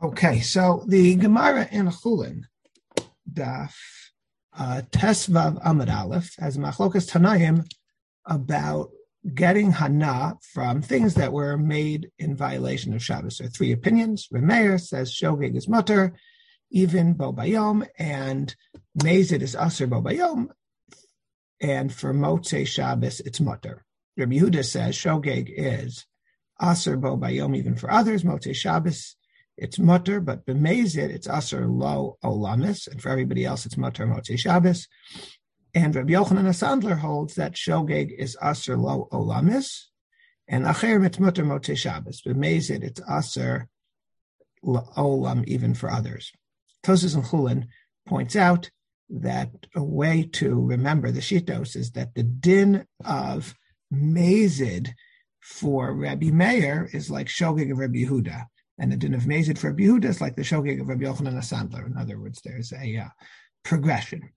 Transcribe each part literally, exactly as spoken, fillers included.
Okay, so the Gemara in Chulin, Daf uh, Tesvav Amud Aleph, has Machlokas Tanayim about getting Hana from things that were made in violation of Shabbos. There are three opinions. Remeir says Shogeg is mutter, even Bo Bayom, and Mezid is Aser Bo Bayom, and for Motzei Shabbos it's mutter. Rabbi Yehuda says Shogeg is Aser Bo Bayom, even for others. Motzei Shabbos it's mutter, but b'mezid it's aser lo olamis, and for everybody else it's mutter motzei Shabbos. And Rabbi Yochanan HaSandler holds that shogeg is aser lo olamis, and acher it's mutter motzei Shabbos. B'mezid it's aser lo olam, even for others. Tosas and Chulin points out that a way to remember the shitos is that the din of mezid for Rabbi Meir is like shogeg of Rabbi Yehuda. And the din of Mezid for Rabbi Yehuda is like the Shogeg of Rabbi Yochanan HaSandler. In other words, there's a uh, progression.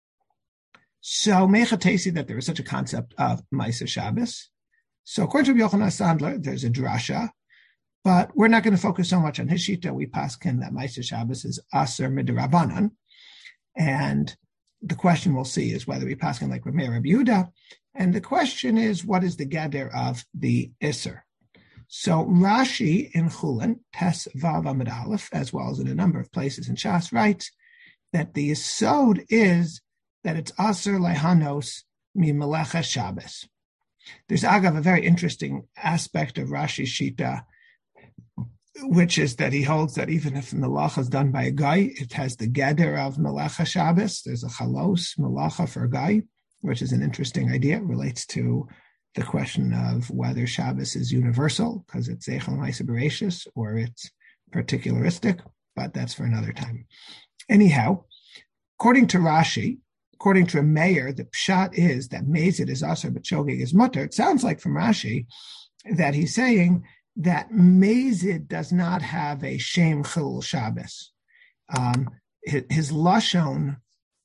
So, Mechatesi that there is such a concept of Maisa Shabbos. So, according to Rabbi Yochanan HaSandler, there's a drasha, but we're not going to focus so much on his shita. We paskin that Maisa Shabbos is Aser Midrabanan. And the question we'll see is whether we paskin like Rabbi Rabbi Yehuda. And the question is, what is the gather of the Isser? So Rashi in Chulin, Tes Vav Amud Aleph, as well as in a number of places in Shas, writes that the yesod is that it's Aser Lehanos Mi Melecha Shabbos. There's agav a very interesting aspect of Rashi's Shita, which is that he holds that even if Melacha is done by a guy, it has the gather of Melecha Shabbos. There's a Chalos Melacha for a guy, which is an interesting idea. It relates to the question of whether Shabbos is universal, because it's Zeichel Maisa Bereshis, or it's particularistic, but that's for another time. Anyhow, according to Rashi, according to a mayor, the pshat is that Mezid is Aser, but Shogeg is mutter. It sounds like from Rashi that he's saying that Mezid does not have a Shem Chilul Shabbos. Um, his, his Lashon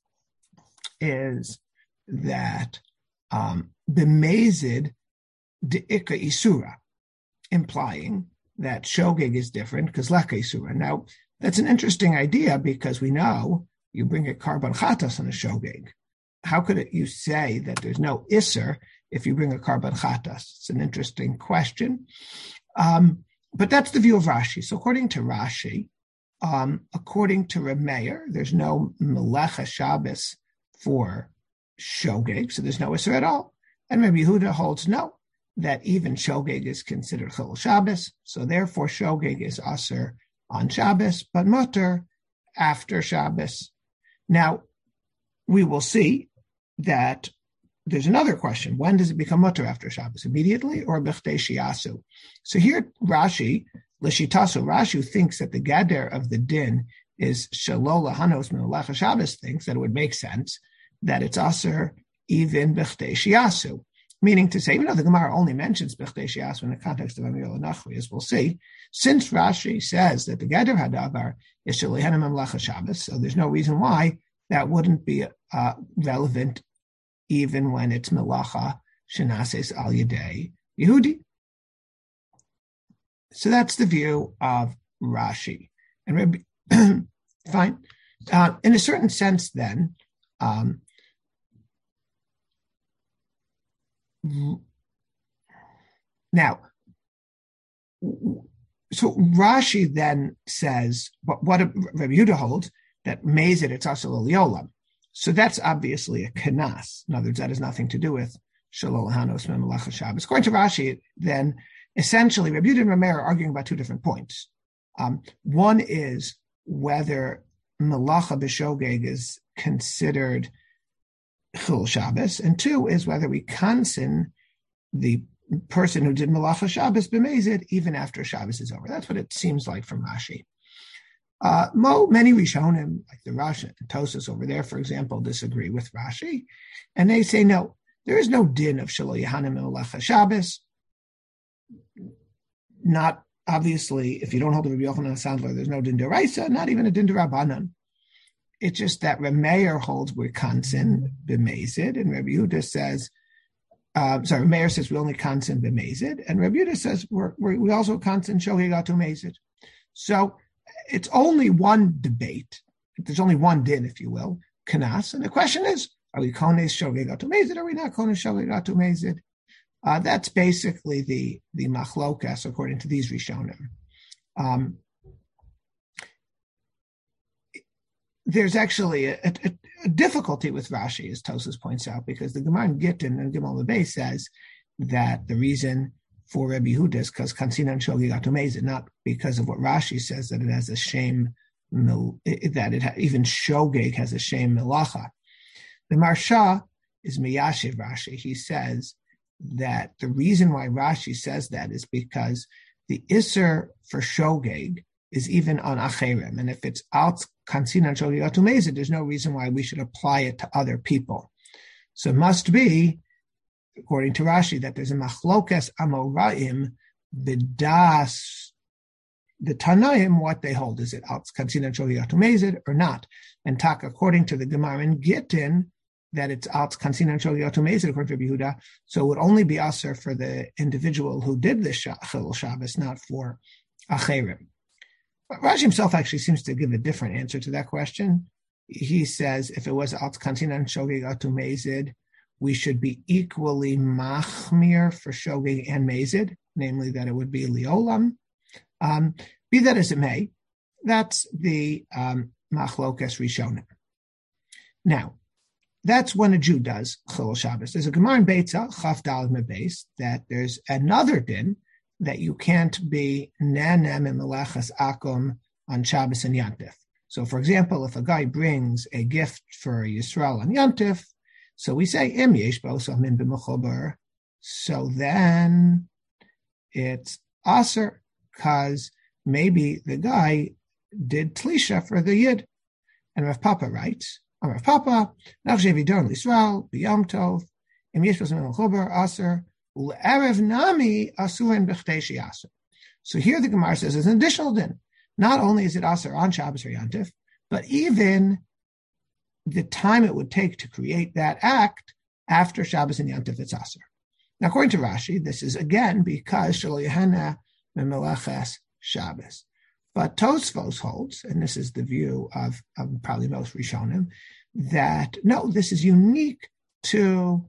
is that um, B'mezid de'ika isura, implying that shogeg is different because leka isura. Now, that's an interesting idea because we know you bring a karban chatas on a shogeg. How could it, you say that there's no iser if you bring a karban chatas? It's an interesting question. Um, but that's the view of Rashi. So according to Rashi, um, according to Reb Meir, there's no melecha Shabbos for shogeg, so there's no iser at all. And Rabbi Yehuda holds no, that even shogeg is considered chilul Shabbos, so therefore shogeg is aser on Shabbos, but mutter after Shabbos. Now, we will see that there's another question. When does it become mutter after Shabbos? Immediately or b'chtei shiasu? So here Rashi, l'shitasu, Rashi thinks that the gader of the din is shelo lahanos min melecha Shabbos, thinks that it would make sense that it's aser even b'chtei shiasu, meaning to say, even though the Gemara only mentions b'chtei shiasu in the context of Amir Nachri, as we'll see, since Rashi says that the Geder Hadavar is Shalihanim Melacha Shabbos, so there's no reason why that wouldn't be uh, relevant even when it's Melacha Shenases Al Yedei Yehudi. So that's the view of Rashi. And Rabbi, fine. Uh, in a certain sense, then, um, now, so Rashi then says, what, what Rabbi Yehuda holds, that Mezid, it's Asal Eliolam. So that's obviously a Kanas. In other words, that has nothing to do with Shalol Hanos Memelacha Shabbos. According to Rashi, then, essentially, Rabbi Yehuda and Rameir are arguing about two different points. Um, one is whether Melacha B'Shogeg is considered Chil Shabbos, and two is whether we kansin the person who did Melacha Shabbos b'mezid even after Shabbos is over. That's what it seems like from Rashi. Uh, Mo, many Rishonim, like the Rashi and Tosas over there, for example, disagree with Rashi, and they say no, there is no din of Shelo Yehanim Melacha Shabbos. Not obviously, if you don't hold the Rabbi Yochanan HaSandler, there's no din deraisa, not even a din derabanan. It's just that Rameir holds we're kansin b'mezid, and Rabbi Yehuda says, uh, sorry, Rameir says we only kansin b'mezid, and Rabbi Yehuda says we're, we're, we also kansin shogeg atu mezid. So it's only one debate. There's only one din, if you will, kanas. And the question is, are we kones shogeg atumezid? Are we not kones shogeg atumezid? Uh, that's basically the, the machlokas according to these Rishonim. Um, there's actually a, a, a difficulty with Rashi, as Tosfos points out, because the Gemara in Gittin and Gimel Lebei says that the reason for Rebbe Yehuda is because Kansina and Shogeg atumezid, not because of what Rashi says that it has a shame, that it ha, even Shogeg has a shame melacha. The Marsha is Miyashiv Rashi. He says that the reason why Rashi says that is because the Isser for Shogeg is even on Acherim. And if it's out Kansina and Shogeg atumezid, there's no reason why we should apply it to other people. So it must be, according to Rashi, that there's a machlokas amoraim b'das the Tanaim, what they hold. Is it out Kansina and Shogeg atumezid or not? And tak, according to the Gemara in Gittin, that it's out Kansina and Shogeg atumezid, according to Yehuda, so it would only be aser for the individual who did the Chilul Shabbos, not for Acherim. But Rashi himself actually seems to give a different answer to that question. He says if it was out Kansina and Shogeg atumezid, we should be equally machmir for Shogeg and Mezid, namely that it would be liolam. Um, be that as it may, that's the um, machlokas rishonim. Now, that's when a Jew does Chilul Shabbos. There's a Gemara in Beitza, Chaf Daled Mebeis, that there's another din that you can't be nanem and melechas akum on Shabbos and Yantif. So, for example, if a guy brings a gift for Yisrael on Yantif, so we say im yesh bo min b'mechubar, so then it's aser, because maybe the guy did tlisha for the yid. And Rav Papa writes, Rav Papa, nachshev yidon l'Yisrael b'yom tov im yesh bo min b'mechubar aser u'erev nami asurin b'chtei she'aser. So here the Gemara says there's an additional din. Not only is it aser on Shabbos or Yantif, but even the time it would take to create that act after Shabbos and Yantif, it's aser. Now, according to Rashi, this is again because shelo yehana memeleches Shabbos. But Tosfos holds, and this is the view of, of probably most Rishonim, that no, this is unique to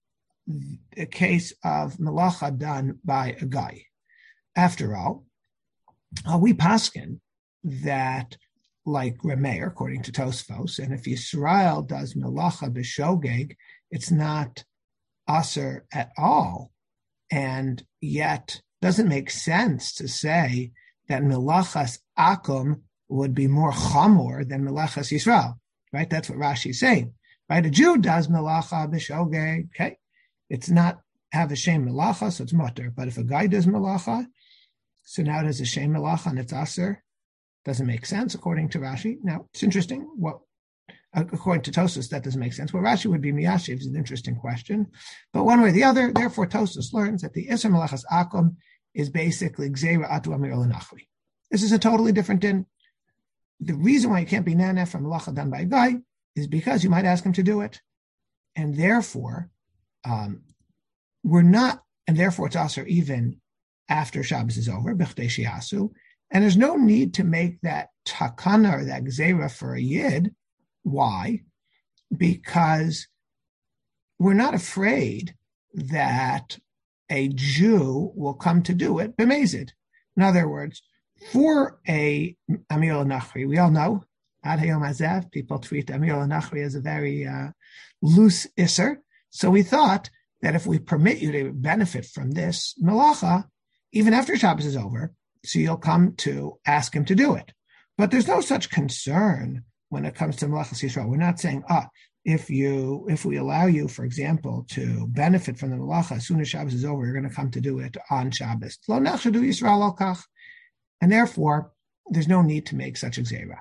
a case of melacha done by a guy. After all, uh, we paskin that, like Remeir, according to Tosfos, and if Yisrael does melacha b'shogeg, it's not aser at all, and yet doesn't make sense to say that melachas akum would be more chamor than melachas Yisrael, right? That's what Rashi is saying, right? A Jew does melacha b'shogeg, okay? It's not have a shem melacha, so it's mutter. But if a guy does melacha, so now it has a shem melacha and it's aser. Doesn't make sense according to Rashi. Now it's interesting. What according to Tosfos that doesn't make sense. What Rashi would be miyashiv is an interesting question. But one way or the other, therefore Tosfos learns that the iser melachas akum is basically gzeira atu amir l'nachri. This is a totally different din. The reason why you can't be naneh from melacha done by a guy is because you might ask him to do it, and therefore um, we're not, and therefore it's aser even after Shabbos is over, b'chtei she'asu. And there's no need to make that takana or that gzeira for a yid. Why? Because we're not afraid that a Jew will come to do it b'mezid. In other words, for a Amir Nachri, we all know, Ad Hayom Hazev, people treat Amir Nachri as a very uh, loose isser. So we thought that if we permit you to benefit from this melacha, even after Shabbos is over, so you'll come to ask him to do it. But there's no such concern when it comes to Melachas Yisrael. We're not saying, ah, if you, if we allow you, for example, to benefit from the Melacha, as soon as Shabbos is over, you're going to come to do it on Shabbos. Lo nachshadu Yisrael al kach. And therefore, there's no need to make such a gzeira.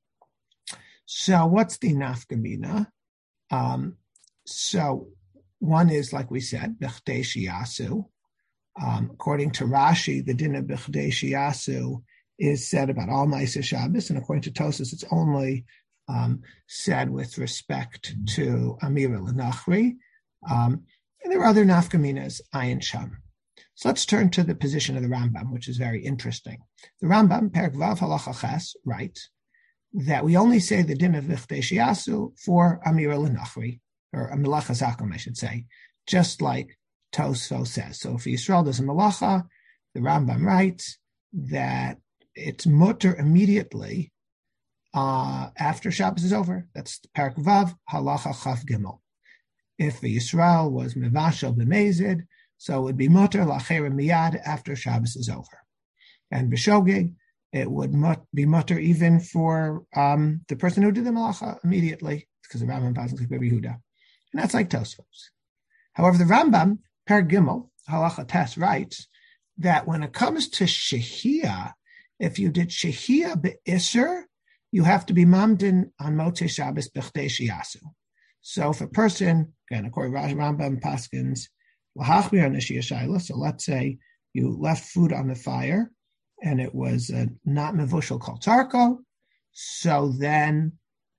So what's the nafkamina? Um, so one is, like we said, b'chtei she'asu. Um, according to Rashi, the din of b'chtei she'asu is said about all Ma'aser Shabbos, and according to Tosfos, it's only um, said with respect to Amira L'Nachri. Um, and there are other nafkaminas, ayin sham. So let's turn to the position of the Rambam, which is very interesting. The Rambam, Perek Vav Halacha Ches, writes that we only say the din of Vichdei Shiasu for Amira L'Nachri, or a Melacha Zakum, I should say, just like Tosfos says. So if Yisrael does a Melacha, the Rambam writes that it's mutter immediately uh, after Shabbos is over. That's Perek Vav Halacha Chaf Gimel. If the Yisrael was Mevashel B'Mezid, so it would be mutter L'Acher Miyad after Shabbos is over. And B'Shogeg, it would mut, be mutter even for um, the person who did the Malacha immediately, because the Rambam passes like Rabbi Yehuda. And that's like Tosfos. However, the Rambam, Perek Gimel, Halacha Tes, writes that when it comes to Shehiyah, if you did Shehiyah Be'Isser, you have to be mamdin on Motzei Shabbos B'Chdei Shiasu. So if a person, again, according to Rambam Paskins, L'Hachmir on Shehiyah Shaila, so let's say you left food on the fire, and it was uh, not mevushal called tarko, so then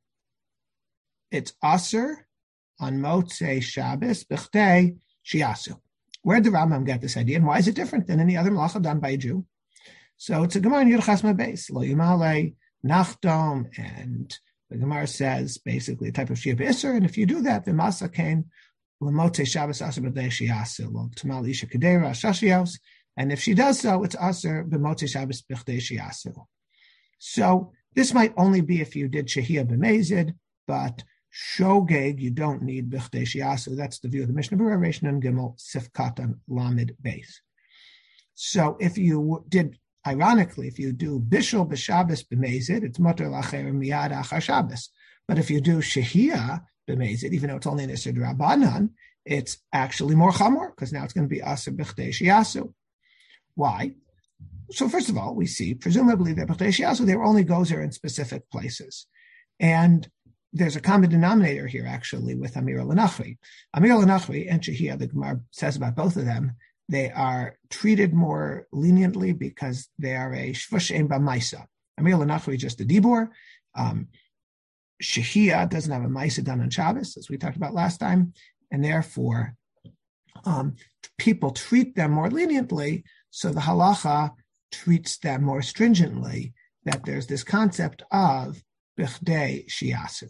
it's aser on Motzei Shabbos b'chdei shiasu. Where did the Rambam get this idea, and why is it different than any other malacha done by a Jew? So it's a Gemara in Yud Ches Beis, lo yimale nachdom, and the Gemara says basically a type of shia b'isser, and if you do that, the masa came l'motzei Shabbos aser b'chdei shiasu, lo t'mal isha kedera shashios. And if she does so, it's aser b'motzei Shabbos b'chdei shiasu. So this might only be if you did shehiyah b'mezid, but shogeg you don't need b'chdei shiasu. That's the view of the Mishnah Berurah, Reish Nun Gimel Sif Katan Lamed Beis. So if you did, ironically, if you do bishul b'Shabbos b'mezid, it's mutter l'Acher miyad achar Shabbos. But if you do shehiyah b'mezid, even though it's only an iser d'Rabbanan, it's actually more chamor because now it's going to be aser b'chdei shiasu. Why? So first of all, we see, presumably, that B'chdei Shiasu, there only goes there in specific places. And there's a common denominator here, actually, with Amira L'Nachri. Amira L'Nachri and Shehiyah, the Gemara says about both of them, they are treated more leniently because they are a Shvush Ein B'Maisa. Amira L'Nachri is just a Dibor. Um, Shehiyah doesn't have a Maisa done on Shabbos, as we talked about last time, and therefore um, people treat them more leniently. So the halacha treats them more stringently, that there's this concept of b'chdei shiasu.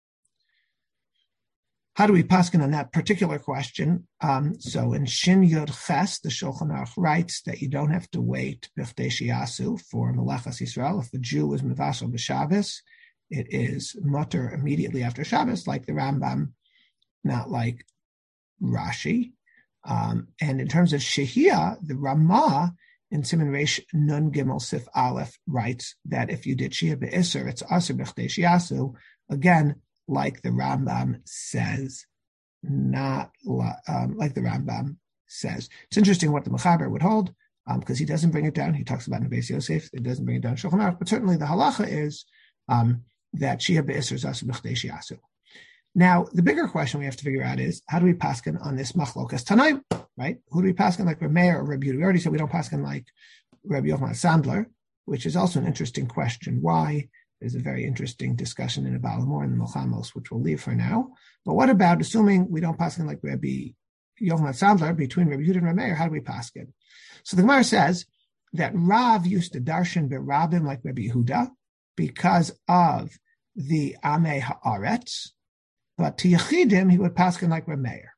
How do we paskin on that particular question? Um, so in Shin Yod Ches, the Shulchan Aruch writes that you don't have to wait b'chdei shiasu for Melechas Yisrael. If the Jew is mevashel b'Shabbos, it is mutter immediately after Shabbos, like the Rambam, not like Rashi. Um, and in terms of Shehiyah, the Ramah in Siman Reish Nun Gimel Sif Aleph writes that if you did Shehiyah Be'Isser, it's Aser B'chdei Shiasu. Again, like the Rambam says, not um, like the Rambam says. It's interesting what the Mechaber would hold, because um, he doesn't bring it down. He talks about in Beis Yosef, he doesn't bring it down in Shulchan Aruch, but certainly the halacha is um, that Shehiyah Be'Isser is Aser B'chdei Shiasu. Now, the bigger question we have to figure out is, how do we paskin on this machlokas Tanaim, right? Who do we paskin like Reb Meir or Reb Yehuda? We already said we don't paskin like Reb Yochanan Sandler, which is also an interesting question. Why? There's a very interesting discussion in the Balamor and the Milchamos, which we'll leave for now. But what about assuming we don't paskin like Rabbi Yochanan Sandler between Reb Yehuda and Reb Meir? How do we paskin? So the Gemara says that Rav used to darshan berabim like Rabbi Yehuda because of the Amei Haaretz. But to Yechidim, he would paskin like Reb Meir.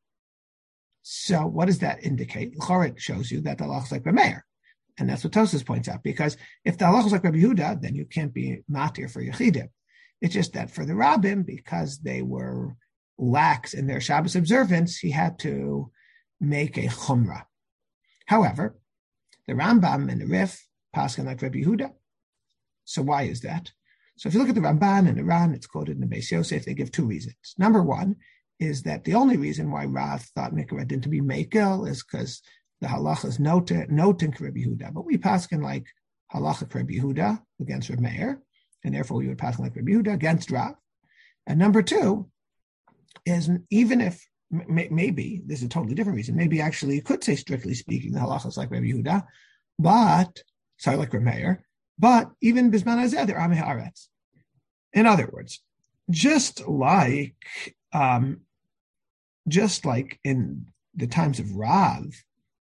So what does that indicate? Choret shows you that the halacha is like Reb Meir. And that's what Tosfos points out. Because if the halacha is like Reb Yehuda, then you can't be matir for Yechidim. It's just that for the Rabbim, because they were lax in their Shabbos observance, he had to make a chumrah. However, the Rambam and the Rif paskin like Reb Yehuda. So why is that? So if you look at the Ramban and the Ran, it's quoted in the Beis Yosef, they give two reasons. Number one is that the only reason why Rav thought Mikra didn't to be Mekel is because the halacha is noting Reb Yehuda. But we paskin like halacha Reb Yehuda against Reb Meir, and therefore we would paskin like Reb Yehuda against Rav. And number two is even if m- maybe this is a totally different reason, maybe actually you could say strictly speaking the halacha is like Reb Yehuda, but sorry like Reb Meir. But even Bisman Hazeh, they're Amei Haaretz. In other words, just like, um, just like in the times of Rav,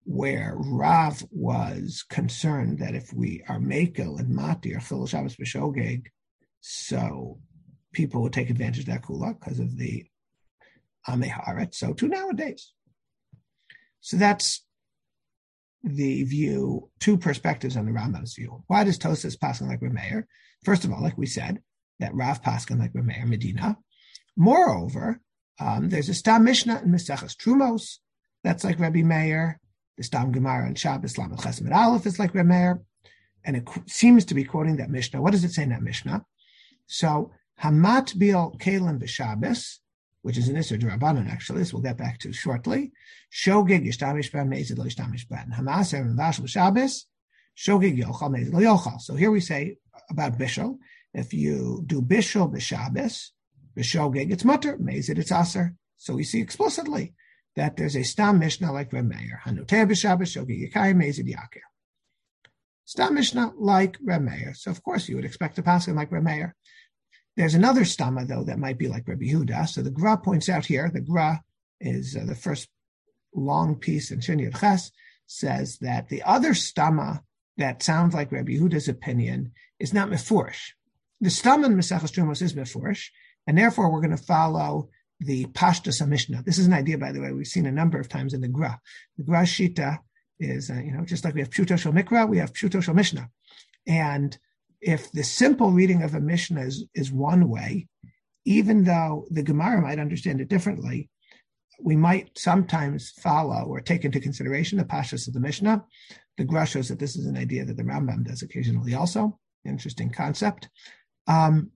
where Rav was concerned that if we are Mekel and Mati or Chil Shabbos B'Shogeg, so people would take advantage of that kula because of the Amei Haaretz. So to nowadays. So that's the view, two perspectives on the Rambam's view. Why does Tosas paskin like Rameir? First of all, like we said, that Rav paskin like Rameir Medina. Moreover, um, there's a Stam Mishnah in Maseches Trumos that's like Rabbi Meir. The Stam Gemara and Shabbos Lamed Chesed Aleph is like Rameir, and it seems to be quoting that Mishnah. What does it say in that Mishnah? So Hamat Bil Kalim B'Shabbos, which is an Isser D'Rabbanan, actually, this we'll get back to shortly. Shogeg Yishtamish Ben, Mezid Lo Yishtamish Ben. Hamaser and Vashel B'Shabbos, Shogeg Yochal, Mezid Lo Yochal. So here we say about Bishul, if you do Bishul B'Shabbos, B'Shogeg, it's Mutter, Mezid, it's Aser. So we see explicitly that there's a Stam Mishnah like Rameir. Hanoter B'Shabbos, Shogeg Yekayim, Mezid Yakir. Stam Mishnah like Rameir. So of course you would expect a pasuk like Rameir. There's another stama, though, that might be like Rabbi Yehuda. So the Gra points out here, the Gra is uh, the first long piece in Shin Yud Ches, says that the other stama that sounds like Rabbi Yehuda's opinion is not mefurish. The stama in Maseches Trumos is mefurish, and therefore we're going to follow the Pashtus HaMishnah. This is an idea, by the way, we've seen a number of times in the Gra. The Gra Shita is, uh, you know, just like we have Pshuto Shel Mikra, we have Pshuto Shel Mishnah. And if the simple reading of a Mishnah is, is one way, even though the Gemara might understand it differently, we might sometimes follow or take into consideration the pashas of the Mishnah. The Gra shows that this is an idea that the Rambam does occasionally also. Interesting concept. Um,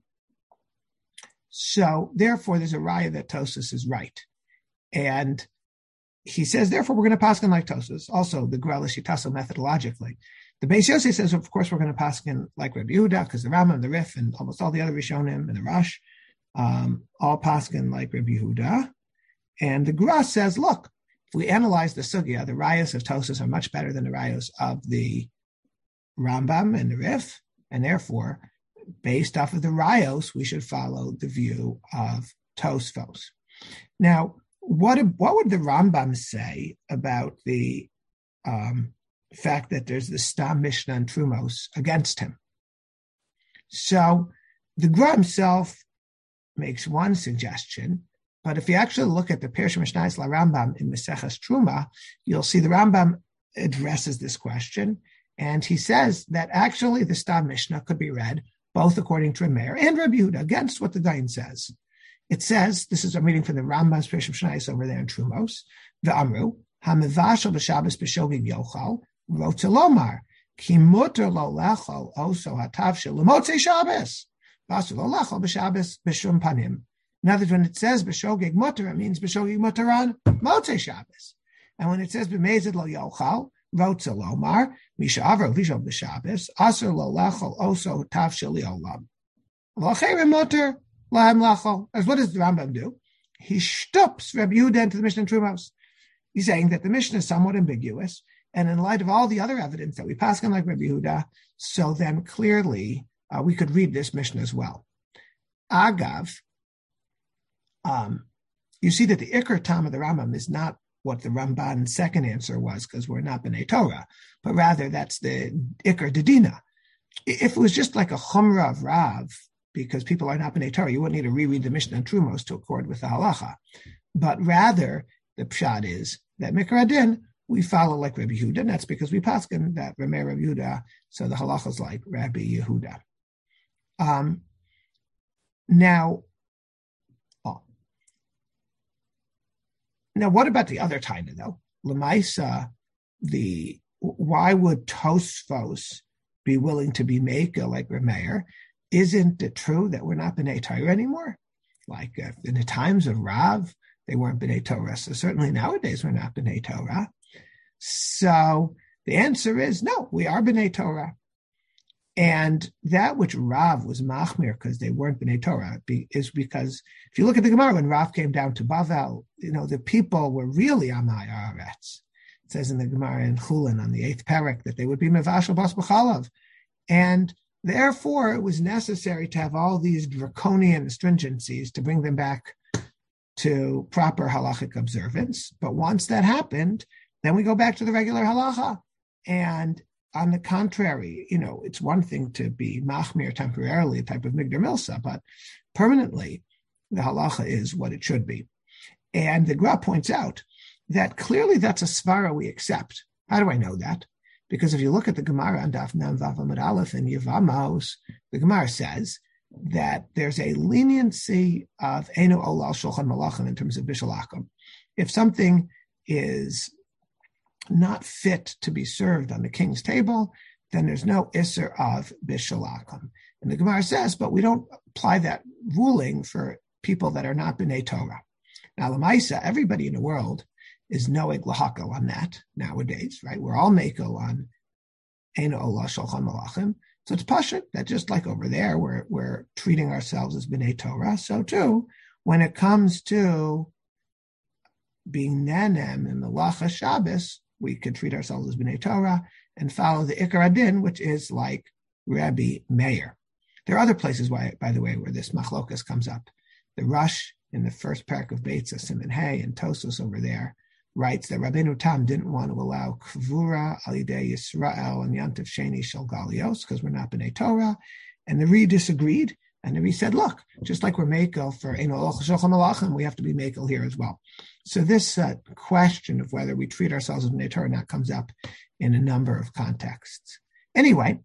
so therefore, there's a raya that Tosas is right. And he says, therefore, we're going to paskin like Tosas. Also, the Gra L'Shitaso methodologically. The Beis Yosef says, of course, we're going to paskin like Rabbi Yehuda, because the Rambam, the Rif, and almost all the other Rishonim and the Rosh, um, all paskin like Rabbi Yehuda. And the Gra says, look, if we analyze the sugya, the rayos of Tosas are much better than the rayos of the Rambam and the Rif, and therefore, based off of the rayos, we should follow the view of Tosfos. Now, what what would the Rambam say about the um, fact that there's the Stam Mishnah and Trumos against him? So the Gra himself makes one suggestion, but if you actually look at the Pirush Mishnayos La Rambam in Maseches Truma, you'll see the Rambam addresses this question, and he says that actually the Stam Mishnah could be read both according to Rameir and Rabbi Yehuda against what the Dayan says. It says, this is a reading from the Rambam's Pirush Mishnayos over there in Trumos, the Amru, HaMevashel b'Shabbos b'Shogeg Yochal, wrote to Lomar, Ki muter lo lechol oso hatav shel l'motzei Shabbos, v'asu lo lechol b'Shabbos b'shum panim. In other words, when it says b'Shogeg muter, it means b'Shogeg muter on motzei Shabbos. And when it says b'mezid lo yochal, wrote to Lomar, Misha avro lishol b'Shabbos, asur lo lechol oso hatav shel liolam. L'cherim muter, lahem lechol. As what does the Rambam do? He shtups Rabbi Yehuda into the Mishnah Trumos. He's saying that the Mishnah is somewhat ambiguous, and in light of all the other evidence that we pass on like Rabbi Yehuda, so then clearly uh, we could read this Mishnah as well. Agav, um, you see that the Iker Tam of the Rambam is not what the Ramban's second answer was, because we're not B'nai Torah, but rather that's the Iker Dedina. If it was just like a Chumrah of Rav, because people are not B'nai Torah, you wouldn't need to reread the Mishnah and Trumos to accord with the Halacha. But rather, the pshat is that Mikra Din, we follow like Rabbi Yehuda, and that's because we paskin that Rameir Rabbi Yehuda, so the halacha is like Rabbi Yehuda. Um, now, oh. now, what about the other taina though? Lemaisa, the why would Tosfos be willing to be maker like Rameir? Isn't it true that we're not B'nai Torah anymore? Like uh, in the times of Rav, they weren't B'nai Torah. So certainly nowadays we're not B'nai Torah. So the answer is no, we are B'nai Torah. And that which Rav was machmir because they weren't B'nai Torah be, is because if you look at the Gemara, when Rav came down to Bavel, you know, the people were really Amai Haaretz. It says in the Gemara in Chulin on the eighth parak that they would be Mevashel Bas B'chalav. And therefore, it was necessary to have all these draconian stringencies to bring them back to proper halachic observance. But once that happened, then we go back to the regular halacha. And on the contrary, you know, it's one thing to be machmir temporarily, a type of migdar milsa, but permanently, the halacha is what it should be. And the Gra points out that clearly that's a svara we accept. How do I know that? Because if you look at the Gemara on Daf Nam Vav Amud Aleph in Yevamos, the Gemara says that there's a leniency of Eino Olal Shulchan Malachim in terms of Bishul Akum. If something is not fit to be served on the king's table, then there's no Isser of Bishul Akum. And the Gemara says, but we don't apply that ruling for people that are not B'nai Torah. Now, Lamaisa, everybody in the world is noeg lahakel on that nowadays, right? We're all meko on Eino Olah Shulchan Malachim. So it's pashut that just like over there, we're, we're treating ourselves as B'nai Torah. So too, when it comes to being nenem in Melacha Shabbos, we could treat ourselves as B'nai Torah and follow the Ikar Adin, which is like Rabbi Meir. There are other places, why, by the way, where this machlokas comes up. The Rush in the first parak of Beitza, Siman Hay, and Tosos over there writes that Rabbeinu Tam didn't want to allow Kvura Alidei Yisrael and Yantiv Sheni Shel Galios because we're not B'nai Torah. And the Re disagreed. And the Re said, look, just like we're Mekel for Eino Olah Shulchan Malachim, we have to be Mekel here as well. So this uh, question of whether we treat ourselves as B'nai Torah or not comes up in a number of contexts. Anyway,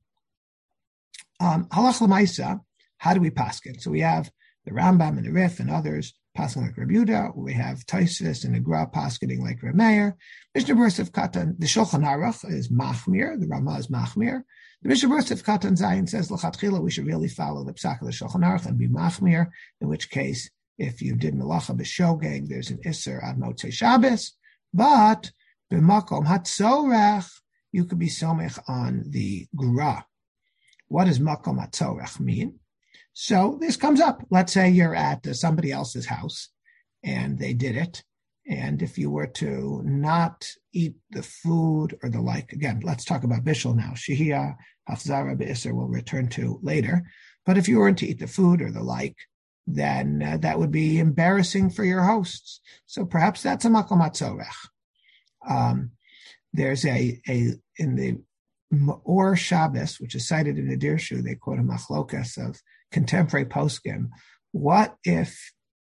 um, Halach L'maisa, how do we paskin? So we have the Rambam and the Rif and others paskin like Rabbi Yehuda. We have Tosfos and the Gra paskening like Rabbi Meir. Mishnah Berurah of Katan, the Shulchan Aruch is Machmir, the Ramah is Machmir. The Mishnah Berurah of Katan Zayin says L'chatchila we should really follow the Psak of the Shulchan Aruch and be Machmir, in which case if you did Melacha b'Shogeg, there's an Isser on Motzei Shabbos, but b'Makom Hatzorech, you could be Somech on the Gra. What does Makom Hatzorech mean? So this comes up. Let's say you're at uh, somebody else's house and they did it. And if you were to not eat the food or the like, again, let's talk about Bishul now. Shehiyah, Hafzara, Be'isr we'll return to later. But if you weren't to eat the food or the like, then uh, that would be embarrassing for your hosts. So perhaps that's a Makom Hatzorech. Um, there's a, a, in the Or Shabbos, which is cited in the Dirshu, they quote a machlokas of contemporary poskim. What if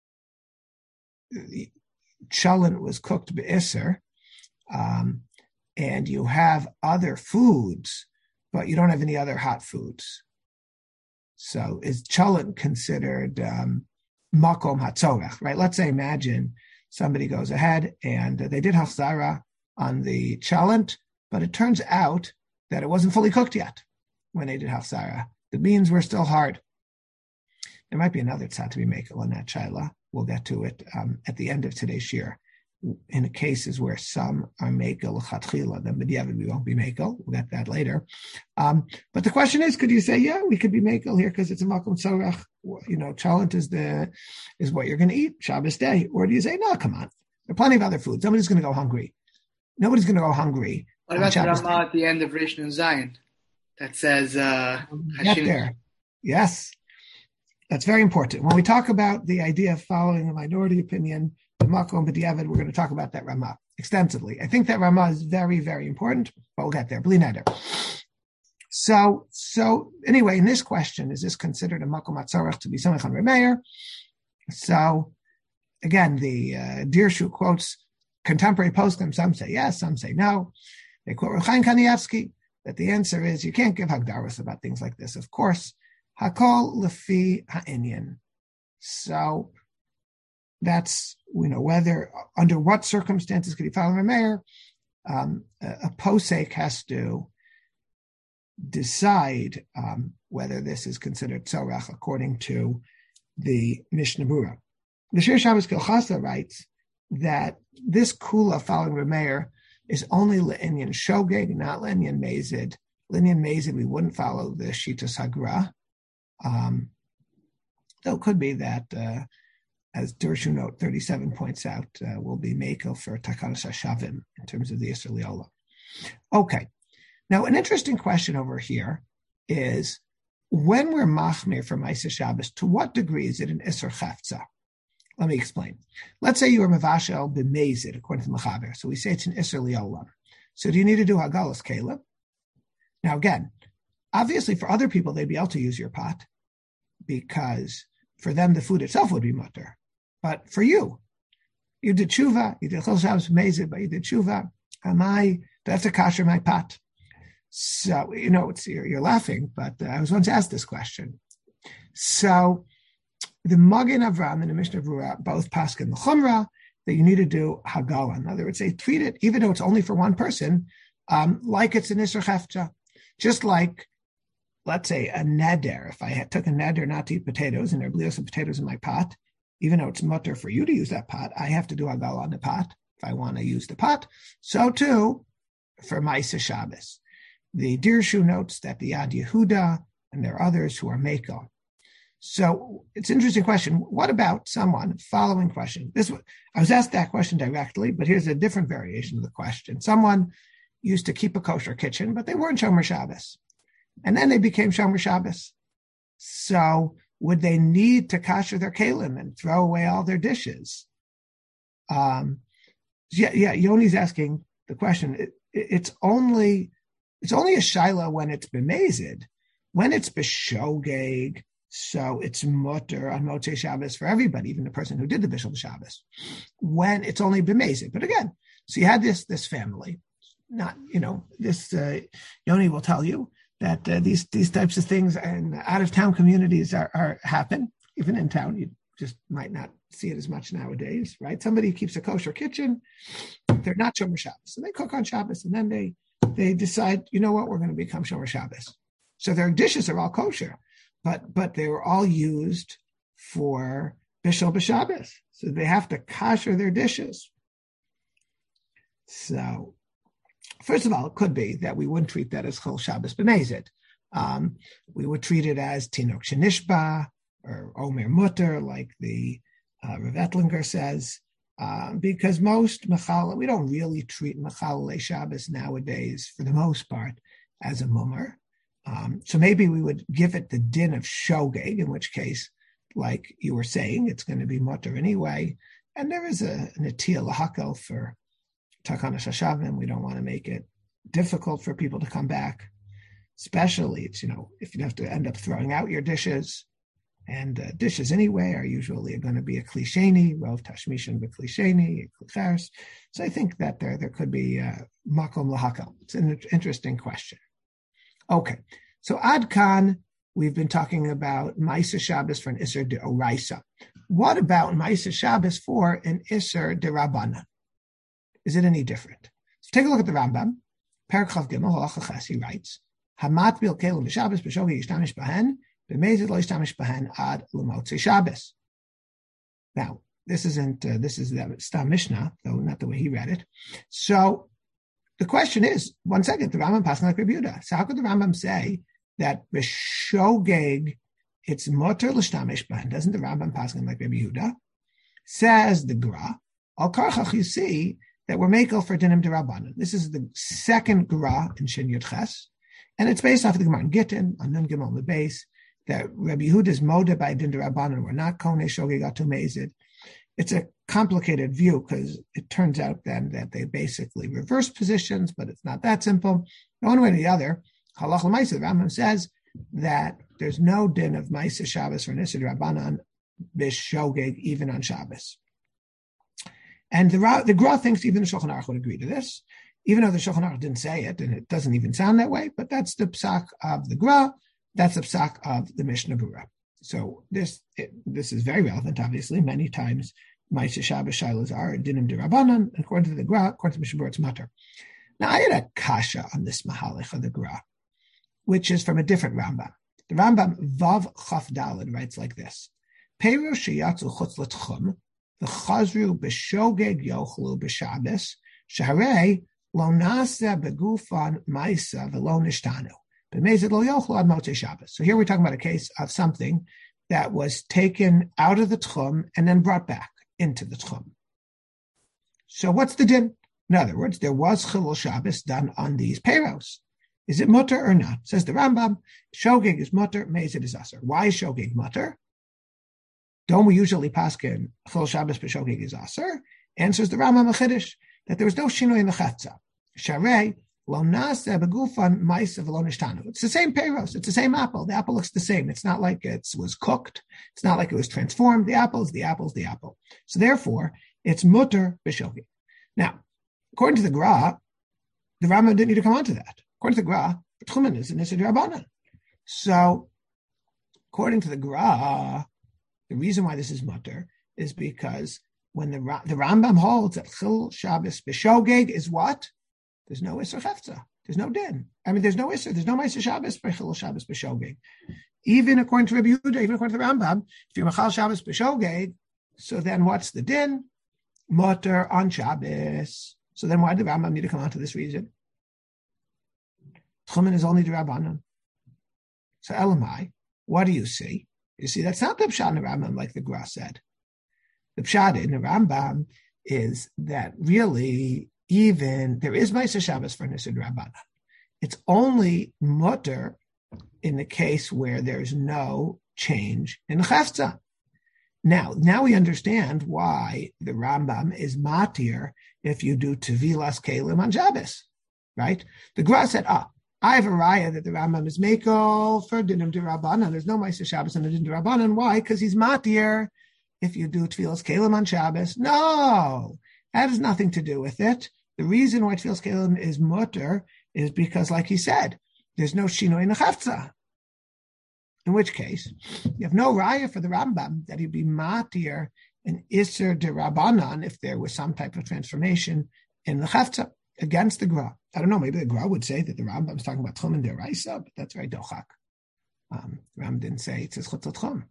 chalent was cooked be'isr, um, and you have other foods, but you don't have any other hot foods? So is chalent considered um, makom hatzorech, right? Let's say, imagine somebody goes ahead and uh, they did hafzara on the chalent, but it turns out that it wasn't fully cooked yet when they did hafzara. The beans were still hard. There might be another tzad to be makel on that shaila. We'll get to it um, at the end of today's shir. In the cases where some are makel l'chatchila, then b'diavad we won't be makel. We'll get that later. Um, but the question is, could you say, yeah, we could be makel here because it's a makom tzorech? You know, chalent is the is what you're going to eat Shabbos day, or do you say, no, come on, there are plenty of other foods. Nobody's going to go hungry. Nobody's going to go hungry. What about the Ramah at the end of Rishon and Zion that says, uh, get there? Yes. That's very important. When we talk about the idea of following a minority opinion, the Makom B'diavad, we're going to talk about that Ramah extensively. I think that Ramah is very, very important, but we'll get there. Bli neder. So, so anyway, in this question, is this considered a Makom Hatzorech to be Samech on Reb Meir? So, again, the uh, Dirshu quotes contemporary poskim. Some say yes, some say no. They quote Reb Chaim Kanievsky that the answer is you can't give hagdaros about things like this. Of course, Hakol lefi ha'inyan. So that's, you know, whether, under what circumstances could he follow a mayor? Um, a, a posek has to decide um, whether this is considered tzorach according to the Mishnah Berurah. The Shir Shabbos Kilchasa writes that this kula following Rameir is only le'inyan shogeg, not le'inyan mezid. Le'inyan mezid, we wouldn't follow the Shitas Hagra. Um, though it could be that, uh, as Dirshu note thirty-seven points out, uh, will be Mekel for Takanas HaShavim in terms of the Yisr Liola. Okay. Now, an interesting question over here is, when we're Machmir for Maisa Shabbos, to what degree is it an Isser Chafza? Let me explain. Let's say you are mevashel b'mezid, according to Mechaber. So we say it's an iser liolam. So do you need to do hagalas kaleb? Now again, obviously for other people, they'd be able to use your pot because for them, the food itself would be mutter. But for you, you did tshuva, you did chol Shabbos b'mezid, but you did tshuva. Am I, do I have to kasher my pot? So, you know, it's, you're, you're laughing, but uh, I was once asked this question. So the Magen Avram and the Mishnah Berurah both paskin the Chumrah that you need to do Hagala. In other words, they treat it, even though it's only for one person, um, like it's an Isser Chefcha. Just like, let's say, a neder. If I had, took a neder not to eat potatoes and there are blios of potatoes in my pot, even though it's mutter for you to use that pot, I have to do Hagala on the pot if I want to use the pot. So too, for Ma'aseh Shabbos. The Dirshu notes that the Yad Yehuda and there are others who are Mekel. So it's an interesting question. What about someone, following question. This I was asked that question directly, but here's a different variation of the question. Someone used to keep a kosher kitchen, but they weren't Shomer Shabbos. And then they became Shomer Shabbos. So would they need to kasher their kalim and throw away all their dishes? Um, yeah, yeah, Yoni's asking the question. It, it, it's only... It's only a shaila when it's b'mezid. When it's b'shogeg, so it's mutter on Motzei Shabbos for everybody, even the person who did the Bishul Shabbos. When it's only b'mezid. But again, so you had this this family. Not, you know, this, uh, Yoni will tell you that uh, these these types of things in out-of-town communities are, are happen. Even in town, you just might not see it as much nowadays, right? Somebody keeps a kosher kitchen. They're not Shomer Shabbos. So they cook on Shabbos and then they They decide, you know what, we're going to become Shomer Shabbos. So their dishes are all kosher, but but they were all used for Bishul B'Shabbos. So they have to kasher their dishes. So, first of all, it could be that we wouldn't treat that as Chol Shabbos B'Mezid. Um, we would treat it as Tinok Shenishba or Omer Mutter, like the uh, Rav Ettlinger says. Um, because most Mechala, we don't really treat Mechalei Shabbos nowadays, for the most part, as a mummer. Um, so maybe we would give it the din of shogeg, in which case, like you were saying, it's going to be mutter anyway. And there is a netiya lahakel for takana shashavim. We don't want to make it difficult for people to come back. Especially, it's, you know, if you have to end up throwing out your dishes. And uh, dishes anyway are usually going to be a klisheni, rov tashmishan b'klisheni, klichers. So I think that there there could be uh, makom lahakal. It's an interesting question. Okay, so ad kan, we've been talking about Ma'aseh Shabbos for an Isser de Oraisa. What about Ma'aseh Shabbos for an Isser de Rabbanan? Is it any different? So take a look at the Rambam. Perek Chav Gimel Halacha Ches, he writes, Hamat bil kelim b'Shabbos b'shogi yishtamish bahen. Now, this isn't, uh, this is the Stam Mishnah, though not the way he read it. So the question is, one second, the Rambam passing like Rabbi Yehuda. So how could the Rambam say that b'shogeg, it's motor l'shtamish bahen? Doesn't the Rambam passing like Rabbi Yehuda? Says the Gra, al karchach, you see that we're makel for dinim derabbanan. This is the second Gra in Shin Yud Ches, and it's based off of the Gemara in Gittin, on Nun Gimel on the base, that Rabbi Yehuda's moda by din derabbanan were not konei shogeg atu mezid. It's a complicated view because it turns out then that they basically reverse positions, but it's not that simple. One way or the other, halach l'maisa, the Rambam says that there's no din of Ma'aseh Shabbos or Nisr Rabbanan b'shogeg even on Shabbos. And the the Gra thinks even the Shulchan Aruch would agree to this, even though the Shulchan Aruch didn't say it, and it doesn't even sound that way. But that's the psak of the Gra. That's the psak of the Mishnah Berurah. So this it, this is very relevant. Obviously, many times Ma'aseh Shabbos shilos are dinim derabbanan. According to the Gra, according to Mishnah Berurah, it's matter. Now I had a kasha on this mahalach of the Gra, which is from a different Rambam. The Rambam Vav Chaf Daled writes like this: Peru sheyatzu chutz l'tchum v'chazru b'shogeg yochlu b'Shabbos shaharei lo nasa begufan ma'isa v'lo nishtanu. So here we're talking about a case of something that was taken out of the tchum and then brought back into the tchum. So what's the din? In other words, there was chilul Shabbos done on these peiros. Is it mutter or not? Says the Rambam, shogeg is mutter, mezid is aser. Why is shogeg mutter? don't we usually paskin chil Shabbos b'shogeg is aser? Answers the Rambam Chiddush that there was no shinoi in the chetza. Sharei lo nasa begufan ma'isa v'lo nishtanu. It's the same peiros. It's the same apple. The apple looks the same. It's not like it was cooked. It's not like it was transformed. The apple is the apple is the apple. So therefore, it's mutter b'shogeg. Now, according to the Gra, the Rambam didn't need to come on to that. According to the Gra, the tchumen is an issa d'Rabbanan. So, according to the Gra, the reason why this is mutter is because when the the Rambam holds that chil Shabbos b'shogeg is what? There's no isser chefza. There's no din. I mean, there's no isser. There's no ma'aser Shabbos by chil Shabbos b'shogeg. Even according to Rabbi Yehuda, even according to the Rambam, if you're machal Shabbos b'shogeg, so then what's the din? Mutter on Shabbos. So then why did the Rambam need to come on to this reason? Tchumen is only the Rabbanan. So Elamai, what do you see? You see, that's not the pshat in the Rambam like the Gra said. The pshat in the Rambam is that really even there is Ma'aser Shabbos for Nisid Rabbanan. It's only mutter in the case where there's no change in the chefza. Now, now we understand why the Rambam is matir if you do tevilas kelim on Shabbos, right? The Gra said, ah, I have a raya that the Rambam is mekel for dinim d'Rabbanan. There's no Ma'aser Shabbos and a din d'Rabbanan. Why? Because he's matir if you do tevilas kelim on Shabbos. No, that has nothing to do with it. The reason why tevilas kelim is mutter is because, like he said, there's no shinoi in the chefza. In which case, you have no raya for the Rambam that he'd be matir an iser d'Rabbanan if there was some type of transformation in the chefza against the Gra. I don't know, maybe the Gra would say that the Rambam is talking about Tchum and Deraisa, but that's very dochak. Um, the Rambam didn't say it's chutz l'tchum.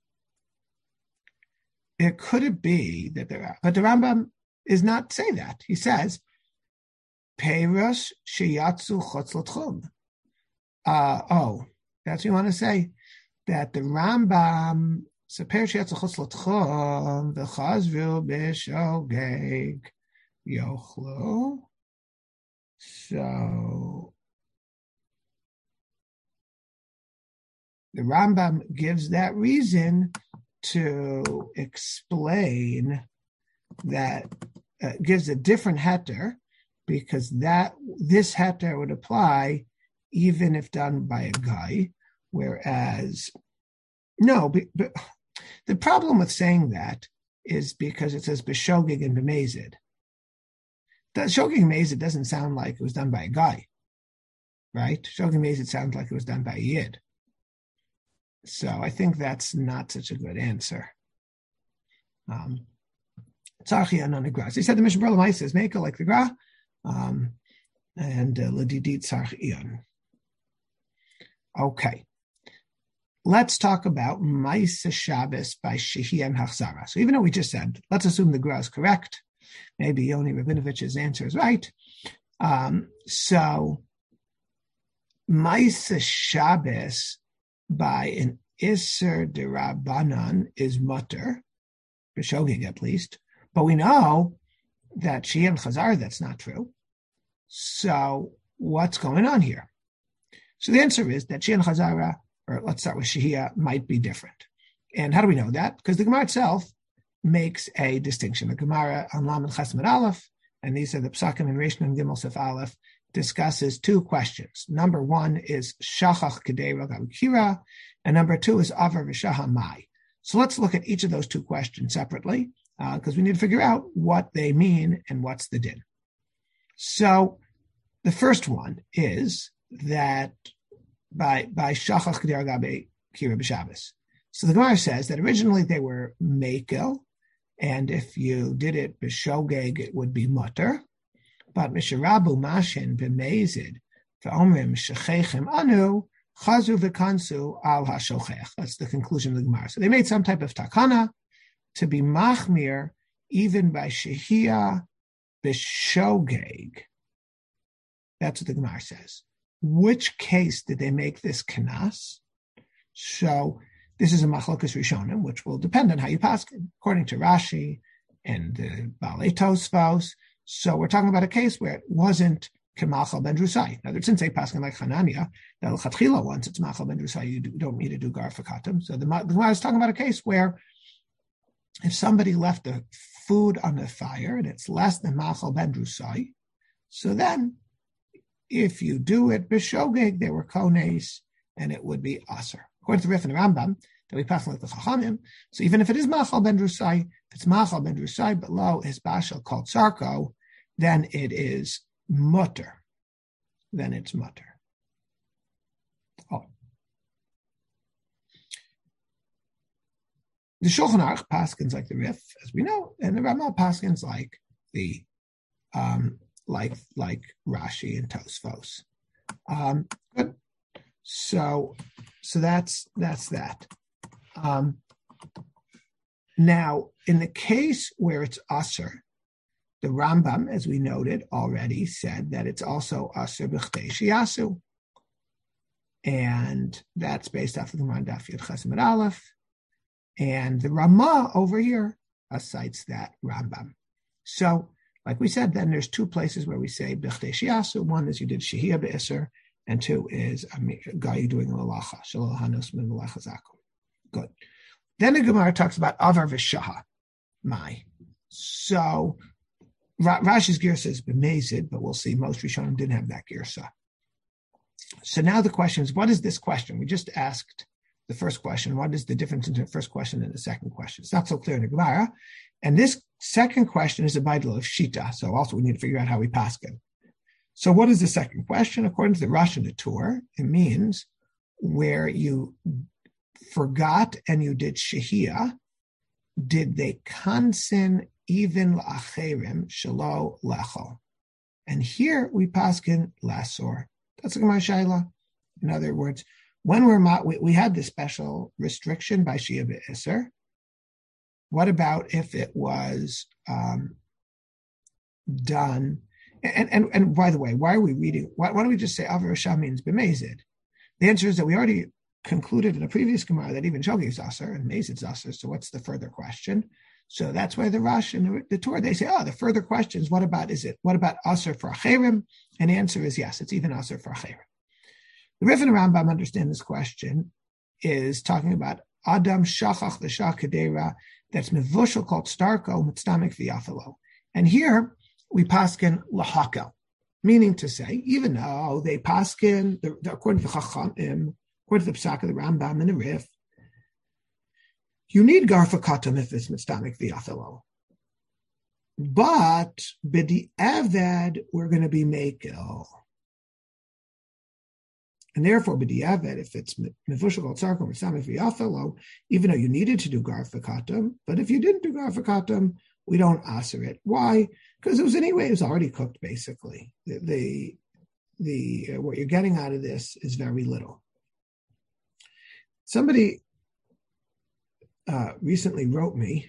It could it be that the but the Rambam is not say that. He says, Peiros sheyatzu chutz l'tchum. Uh, oh, that's what you want to say? That the Rambam, so Peiros sheyatzu chutz l'tchum, v'chazru b'shogeg yochlu. So the Rambam gives that reason to explain that uh, gives a different heter because that this heter would apply even if done by a guy, whereas no, but, but the problem with saying that is because it says b'shogeg and b'mezid. That shogeg mezid doesn't sound like it was done by a guy, right? Shogeg mezid sounds like it was done by a yid. So I think that's not such a good answer. Um, Tzarchian on the Gra. So he said the Mishnah Berurah says Mekel like the Gra, um, and Ledidit Tzarchian. Okay, let's talk about Ma'aser Shabbos by Shehi and Hachzara. So even though we just said, let's assume the Gra is correct. Maybe Yoni Rabinovich's answer is right. Um, so, Ma'aser Shabbos by an Isser d'Rabbanan is mutter, b'shogeg at least. But we know that Shehi and Chazar, that's not true. So, what's going on here? So the answer is that Shehi and Chazara, or let's start with Shehia, might be different. And how do we know that? Because the Gemara itself makes a distinction. The Gemara on Lamed Chesed Aleph, and these are the Psakim and Reish and Gimel Sef Aleph, discusses two questions. Number one is Shachach Kedei Ragav Kira, and number two is Avar V'Shaha Mai. So let's look at each of those two questions separately, because uh, we need to figure out what they mean and what's the din. So the first one is that by by Shachach Kedei Ragav Kira B'Shabbos. So the Gemara says that originally they were Mekel, and if you did it b'shogeg, it would be mutter. But Misharabu Mashin b'mezid v'omrim shechechem anu chazu v'kansu al hashochech. That's the conclusion of the Gemara. So they made some type of takana to be machmir even by shehia b'shogeg. That's what the Gemara says. Which case did they make this kanas? So this is a machlokas rishonim, which will depend on how you pass it, according to Rashi and the Balei Tosfos. So we're talking about a case where it wasn't kemachal ben drusai. Now, since they pass like Hanania, that l'chatchila once it's machal ben drusai, you do, don't need to do gar fakatim. So the, the Gemara is talking about a case where if somebody left the food on the fire and it's less than machal ben drusai, so then if you do it b'shogeg, they were kones, and it would be aser. According to Rif and Rambam, that we pass like the Chachamim, so even if it is machal ben drusai, if it's machal ben drusai below his bashal called sarko, then it is mutter. Then it's mutter. Oh. The Shulchan Aruch paskins like the Rif, as we know, and the Ramah paskins like the um, like like Rashi and Tosfos. Um, good. So, so that's that's that. Um, now, in the case where it's aser, the Rambam, as we noted already, said that it's also aser b'chtei shiyasu, and that's based off of the Daf Yud Ches Amud Aleph. And the Ramah over here uh, cites that Rambam. So, like we said, then there's two places where we say b'chtei shiyasu. One is you did shehiyah be'isr, and two is a guy doing a malacha. Shalom hanos min malacha zakum. Good. Then the Gemara talks about avar v'shaha. My. So Ra- Rashi's girsa is b'mezid, but we'll see. Most Rishonim didn't have that girsa. So now the question is, what is this question? We just asked the first question. What is the difference between the first question and the second question? It's not so clear in the Gemara. And this second question is a bidal of shita. So also we need to figure out how we paskin. So what is the second question? According to the Rosh and the Tur, it means where you forgot and you did shehiyah, did they kansin even la'acherim shelo lecho? And here we paskin lasor. That's a Gemara Shaila. In other words, when we're we, we had this special restriction by Shia be'Isser. What about if it was um, done? And, and and by the way, why are we reading? Why, why don't we just say Avar Shah means b'mezid? The answer is that we already concluded in a previous Gemara that even Shogi is Aser and Mezid is Aser. So what's the further question? So that's why the Rosh and the, the Torah, they say, oh, the further question is, what about, is it, what about Aser for Acherim? And the answer is yes, it's even Aser for Acherim. The Rif and Rambam understand this question is talking about Adam Shachach L'Shah Kedera, that's Mevushal called Starko, Mitztamik V'Yafalo. And here we paskin L'Hakel, meaning to say, even though they paskin, the, the, according to the Chachamim, according to the Psak of the Rambam and the Rif, you need Garfa Katam if it's Mitztamik V'Yafalo. But B'di Aved, we're going to be Mekel. And therefore, b'diavad, if it's mevushal al tzarkom or samich v'yafalo, even though you needed to do garfa katam, but if you didn't do garfa katam, we don't aser it. Why? Because it was anyway, it was already cooked. Basically, the the, the uh, what you're getting out of this is very little. Somebody uh, recently wrote me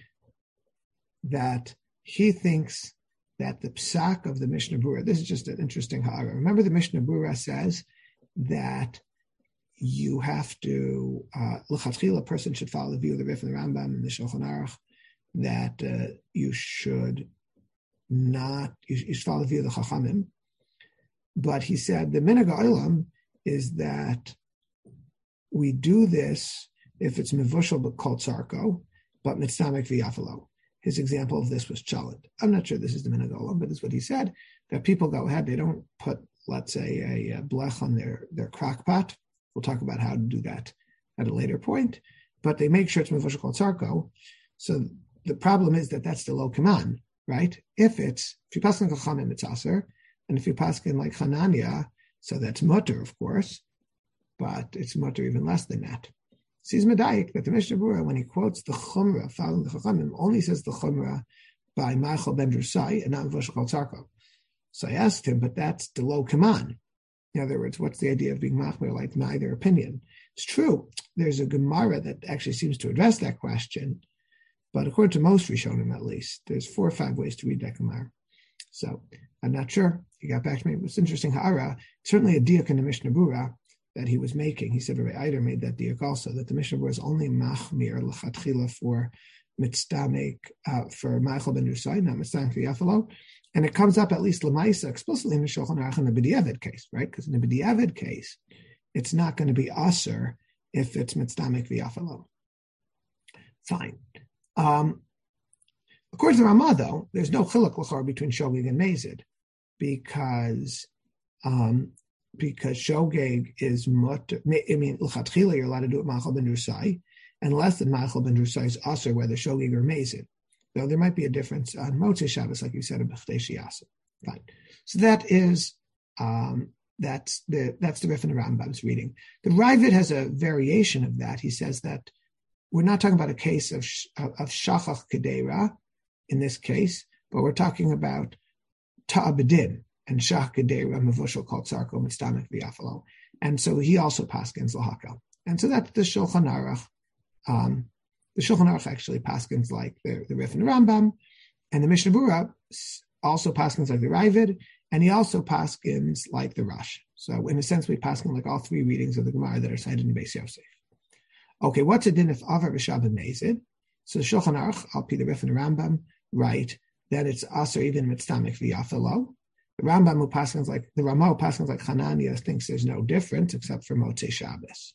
that he thinks that the psak of the Mishnah Berurah. This is just an interesting ha'ara. Remember, the Mishnah Berurah says that you have to, l'chatchila, uh, a person should follow the view of the Rif and the Rambam and the Shulchan Aruch, that uh, you should not, you, you should follow the view of the Chachamim. But he said the minhag ha'olam is that we do this if it's mevushal but called sarko, but mitztamik v'yafalo. His example of this was chalad. I'm not sure this is the minhag ha'olam, but this is what he said, that people go ahead, they don't put, let's say, a, a blech on their, their crock pot. We'll talk about how to do that at a later point. But they make sure it's mevushal called sarko. So the problem is that that's the lo kaman, right? If it's, if you pass in Chachamim, it's aser. And if you pass in like Hanania, so that's mutter, of course. But it's mutter even less than that. Sees Medayik that the Mishnah Berurah, when he quotes the Chumrah following the Chachamim, only says the Chumrah by Ma'achal ben Drusai and not mevushal called sarko. So I asked him, but that's the lo kaman. In other words, what's the idea of being machmir like neither opinion? It's true. There's a Gemara that actually seems to address that question, but according to most Rishonim, at least, there's four or five ways to read that Gemara. So I'm not sure. He got back to me. It was interesting. Ha'ara, certainly a diak in the Mishnah Berurah that he was making. He said Rabbi Eider made that diak also, that the Mishnah Berurah is only machmir l'chatchila for mitzdamek, uh, for Ma'achal ben Drusai, not mitzdamek v'yafalo. And it comes up at least Lamaisa explicitly in the Shulchan Aruch in the B'diavad case, right? Because in the B'diavad case, it's not going to be aser if it's mitzdamek v'yafalo. Fine. Um, According to the Ramah, though, there's no chiluk l'chor between shogeg and mezid, because um, because shogeg is mutter. I mean, l'chatchila, you're allowed to do it machal ben rusai, unless the machal ben rusai is also whether shogeg or mezid. Though there might be a difference on Motzei Shabbos, like you said, in B'chdei Shiyasa. Fine. So that is um, that's the that's the Rif and the Rambam's reading. The Ravid has a variation of that. He says that we're not talking about a case of of shachach kedera in this case, but we're talking about ta'abedin and shach kedera mavushal called sarko mitzdamek v'yafalo. And so he also paskins lahakal. And so that's the Shulchan Aruch. Um, the Shulchan Aruch actually paskins like the, the Rif and the Rambam, and the Mishnah Berurah also paskins like the Ravid, and he also paskins like the Rash. So in a sense, we paskin like all three readings of the Gemara that are cited in Beis Yosef. Okay, what's a din if Avar v'Shab and Mezid? So the Shulchan Aruch, Al Pi the Rif and the Rambam, right, that it's aser even mitztamik v'yafalo. The Rambam who paskins like, the Ramah who paskins like Hananiah thinks there's no difference except for Motzei Shabbos.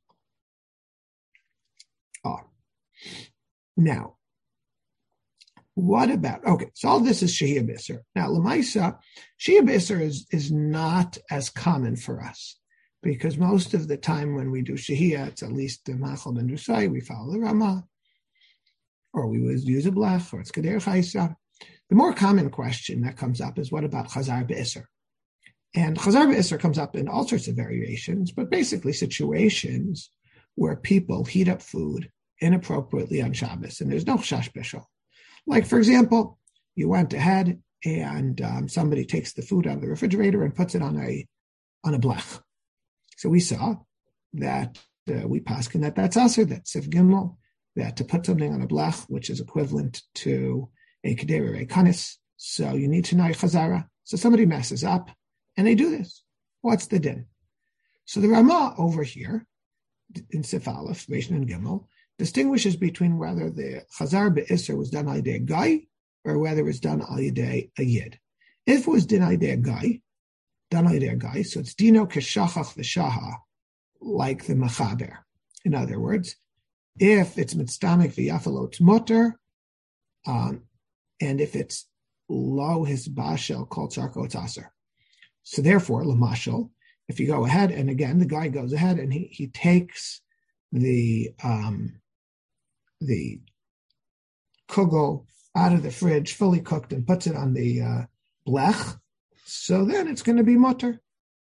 Oh. Now, what about, okay, so all this is Shehiyah B'Isser. Now, L'maisa, Shehiyah B'Isser is, is not as common for us, because most of the time when we do Shehiyah, it's at least the Machal Ben Rusai, we follow the Ramah, or we would use a Blech, or it's Keder Chaisa. The more common question that comes up is, what about Chazar B'Isser? And Chazar B'Isser comes up in all sorts of variations, but basically situations where people heat up food inappropriately on Shabbos, and there's no Chash Bishul. Like, for example, you went ahead and um, somebody takes the food out of the refrigerator and puts it on a on a blech. So we saw that uh, we paskin that that's aser, that's Sif Gimel, that to put something on a blech, which is equivalent to a kedera a kanis, so you need to know chazara. So somebody messes up, and they do this. What's the din? So the Ramah over here, in Sif Aleph, Reish and Gimel, distinguishes between whether the Chazar B'Isser was done al yedei a guy or whether it was done al yedei a yid. If it was done al yedei a guy, done al yedei a guy, so it's dino keshachach v'shaha, like the Machaber. In other words, if it's mitzdamek v'yafalo, it's mutter, um, and if it's lo his bashel called sarko, it's aser. So therefore, lamashal, if you go ahead, and again, the guy goes ahead and he, he takes the um, the kugel out of the fridge, fully cooked, and puts it on the uh, blech, so then it's going to be mutter,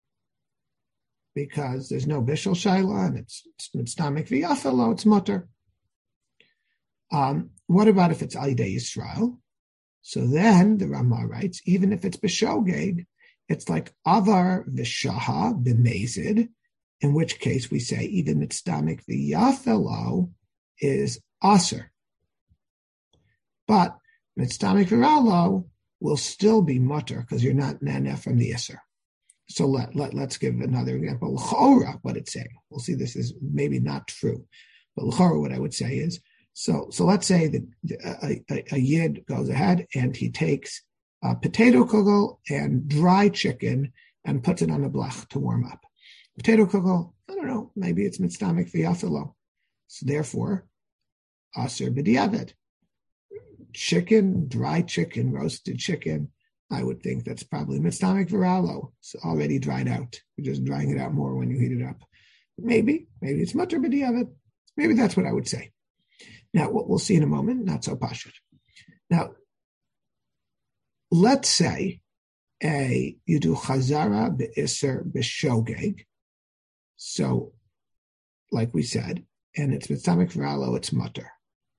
because there's no bishul shaila, and it's mitzdamek v'yafalo, it's mutter. Um, what about if it's al yedei Yisrael? So then the Ramah writes, even if it's b'shogeg, it's like avar v'shaha b'mezid, in which case we say even mitzdamek v'yafalo is aser. But mitzdamek v'ralo will still be mutter, because you're not nana from the iser. So let, let, let's give another example. L'chora, what it's saying. We'll see this is maybe not true. But l'chora, what I would say is, so so let's say that a, a, a yid goes ahead and he takes a potato kugel and dry chicken and puts it on a blech to warm up. Potato kugel, I don't know, maybe it's mitzdamek v'yafalo. So therefore, aser b'diavad. Chicken, dry chicken, roasted chicken, I would think that's probably mitzdamek v'ralo. It's already dried out. You're just drying it out more when you heat it up. Maybe, maybe it's mutter b'diavad. Maybe that's what I would say. Now, what we'll see in a moment, not so pashut. Now, let's say a you do chazara b'isser b'shogeg. So, like we said, and it's mitzdamek v'ralo, it's mutter.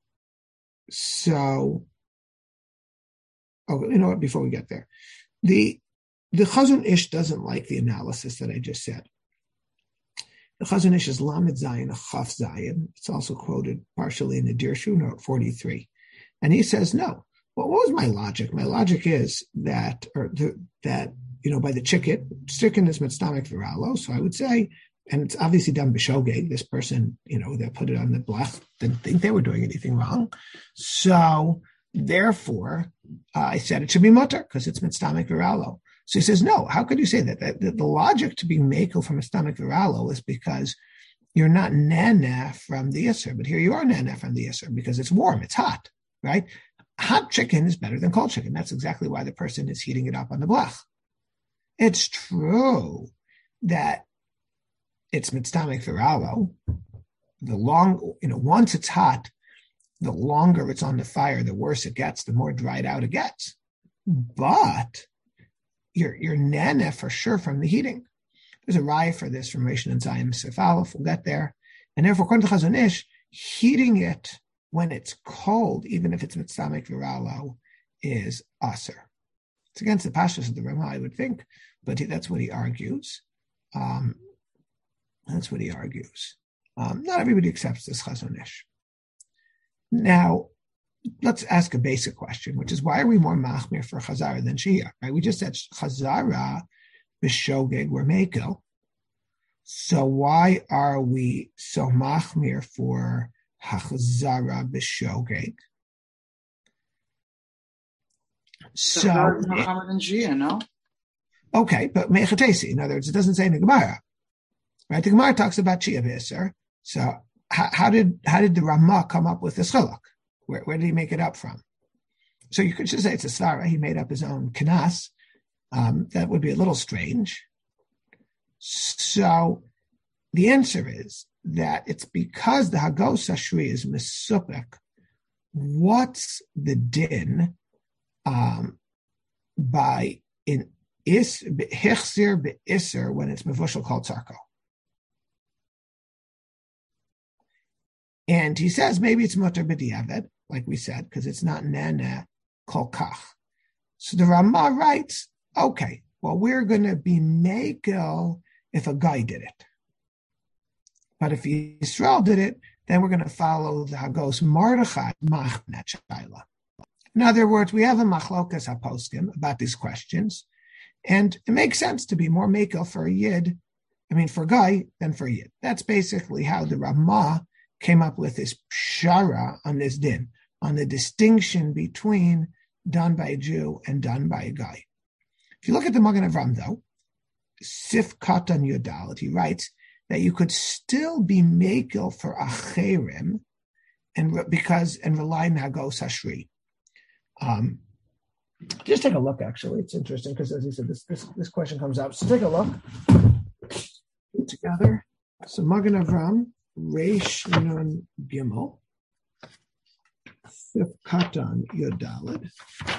So, oh, you know what? Before we get there, the the Chazon Ish doesn't like the analysis that I just said. The Chazon Ish is Lamed Zayin, a Chaf Zayin. It's also quoted partially in the Dirshu, note forty-three, and he says no. Well, what was my logic? My logic is that, or the, that you know, by the chicken, chicken is mitzdamek v'ralo, so I would say. And it's obviously done b'shogeg. This person, you know, that put it on the blech didn't think they were doing anything wrong. So therefore, uh, I said it should be mutter because it's mitzdamek v'ralo. So he says, no, how could you say that? that, that the logic to be mekel from mitzdamek v'ralo is because you're not nana from the Isser, but here you are nana from the Isser because it's warm, it's hot, right? hot chicken is better than cold chicken. That's exactly why the person is heating it up on the blech. It's true that it's mitztamik viralo. The long, you know, once it's hot, the longer it's on the fire, the worse it gets, the more dried out it gets. But you're, you're nana for sure from the heating. There's a raya for this from Rishon and Zion Sif Aleph. We'll get there. And therefore, according to Chazon Ish, heating it when it's cold, even if it's mitztamik viralo, is aser. It's against the pashas of the Ramah, I would think, but he, that's what he argues. Um, that's what he argues. Um, not everybody accepts this Chazon Ish. Now, let's ask a basic question, which is, why are we more machmir for Chazara than Shia? Right? We just said Chazara b'shogeg were mekel. So why are we so machmir for Chazara b'shogeg? So, Shia, no? Okay, but mechatesi. In other words, it doesn't say in the Gemara, right? The Gemara talks about Shia b'Isser. So how, how did how did the Ramah come up with this chiluk? Where, where did he make it up from? So you could just say it's a svara. He made up his own kanas. Um, that would be a little strange. So the answer is that it's because the Hagos Ashri is misupek. What's the din um, by in is hichzir be'isser when it's mevushal called tzarko? And he says maybe it's mutter b'diavad, like we said, because it's not nana kol kach. So the Ramah writes, okay, well, we're going to be mekel if a guy did it. But if Yisrael did it, then we're going to follow the Hagos Mordechai machnet shayla. In other words, we have a machlokas haposkim about these questions, and it makes sense to be more mekel for a yid, I mean for a guy, than for a yid. That's basically how the Ramah came up with this pshara on this din, on the distinction between done by a Jew and done by a guy. If you look at the Magen Avram, though, Sif Katan Yodalit, he writes that you could still be mekel for acherim, and re- because and rely on Hagos Hashri. Um, just take a look. Actually, it's interesting because, as he said, this, this this question comes up. So take a look together. So Magen Avram, Reish Nun Gimel, Sif Katan Yodalit.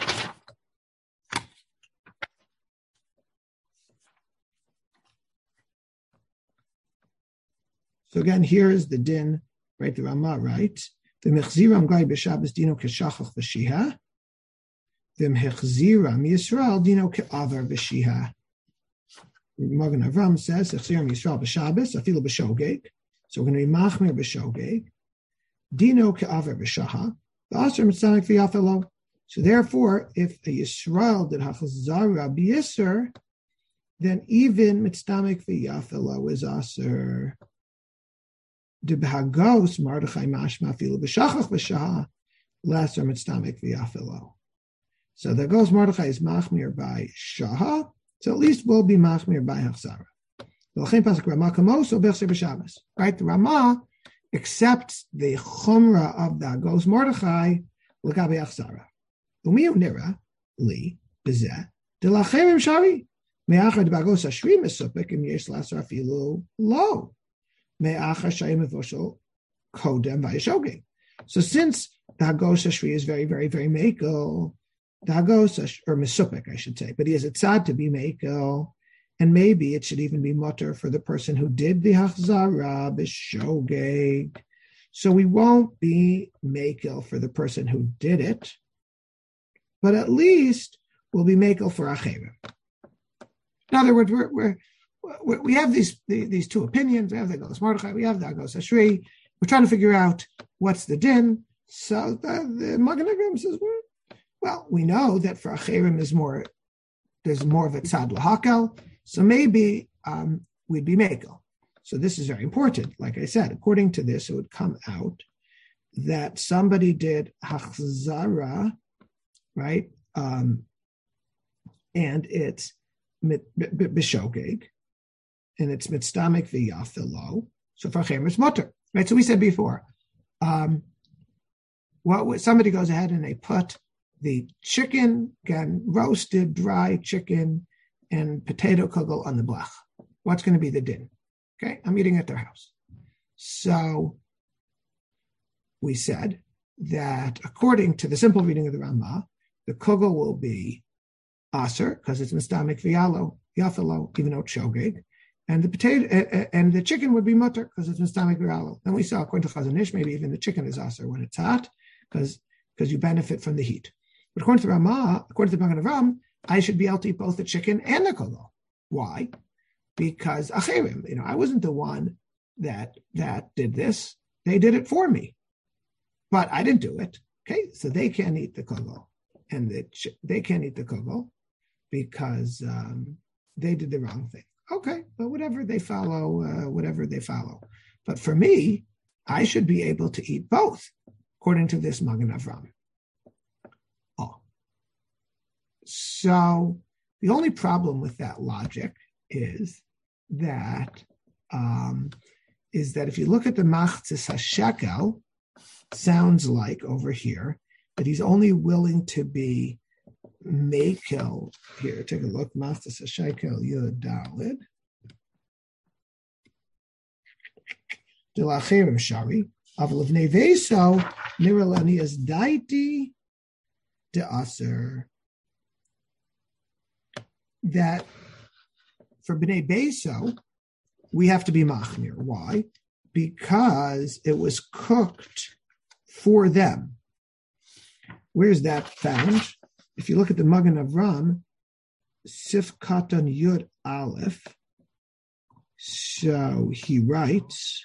So again, here is the din, right? The Ramah writes, "V'mechziram gai b'Shabbos dino keshachach v'shiha, v'mechziram Yisrael dino ke'avar v'shiha." Magen Avram says, "Echziram Yisrael b'Shabbos afilu b'shogeg." So we're going to be machmir b'shogeg, dino ke'avar v'shaha, v'aser mitzamek v'yafelo. So therefore, if a Yisrael did hachazara b'yisser, then even mitzamek v'yafelo is aser. De b'hagos Mordechai mashma afilu b'shachach v'shaha lesser mitztamik v'yafilo. So the Hagos Mordechai is machmir by shaha, so at least we'll be machmir by hachzara. V'lachem pasuk Ramah kamoso b'chser b'Shabbos. Right, the Ramah accepts the chumrah of the Hagos Mordechai l'gabe hachzara. Umiyu nira li b'zeh de lacherim shari me'achar de b'hagos hashri mesupek im yesh lesser afilu lo. So since the Hagos Hashri is very, very, very mekel, the Hagos, or Mesupik, I should say, but he is a tzad to be mekel, and maybe it should even be mutter for the person who did the Hachzara b'shogeg. So we won't be mekel for the person who did it, but at least we'll be mekel for Acherim. In other words, we're, we're we have these these two opinions. We have the Hagos Mordechai, we have the Hagos Hashri. We're trying to figure out what's the din. So the, the Magen Avram says, well, we know that for Acherim is more, there's more of a tzad lahakel. So maybe um, we'd be mekel. So this is very important. Like I said, according to this, it would come out that somebody did hachzara, right? Um, and it's b'shogeg. And it's mitztamik v'yafilo. So for Acherim, it's mutter. Right? So we said before, um, what somebody goes ahead and they put the chicken, again, roasted, dry chicken and potato kugel on the blech. What's going to be the din? Okay, I'm eating at their house. So we said that according to the simple reading of the Ramah, the kugel will be aser because it's mistamik v'yalo, yafalo, even though it's shogeg, and the potato uh, and the chicken would be mutter because it's mistamik v'yalo. Then we saw according to Chazon Ish, maybe even the chicken is aser when it's hot because because you benefit from the heat. But according to the Ramah, according to the Magen Avram, I should be able to eat both the chicken and the kugel. Why? Because acherim, you know, I wasn't the one that that did this. They did it for me, but I didn't do it. Okay, so they can't eat the kugel, and the, they can't eat the kugel because um, they did the wrong thing. Okay, but whatever they follow, uh, whatever they follow. But for me, I should be able to eat both, according to this Magen Avram. Oh, so the only problem with that logic is that um, is that if you look at the Machzis HaShekel, sounds like over here that he's only willing to be Mekel. Here, take a look. Machzis HaShekel Yud Dalid. Delachirim Shari. Aval of Neveso Niralani as Daiti de Aser. That for Bnei Beso, we have to be machmir. Why? Because it was cooked for them. Where's that found? If you look at the Magen Avram, Sif Katan Yud Aleph, so he writes,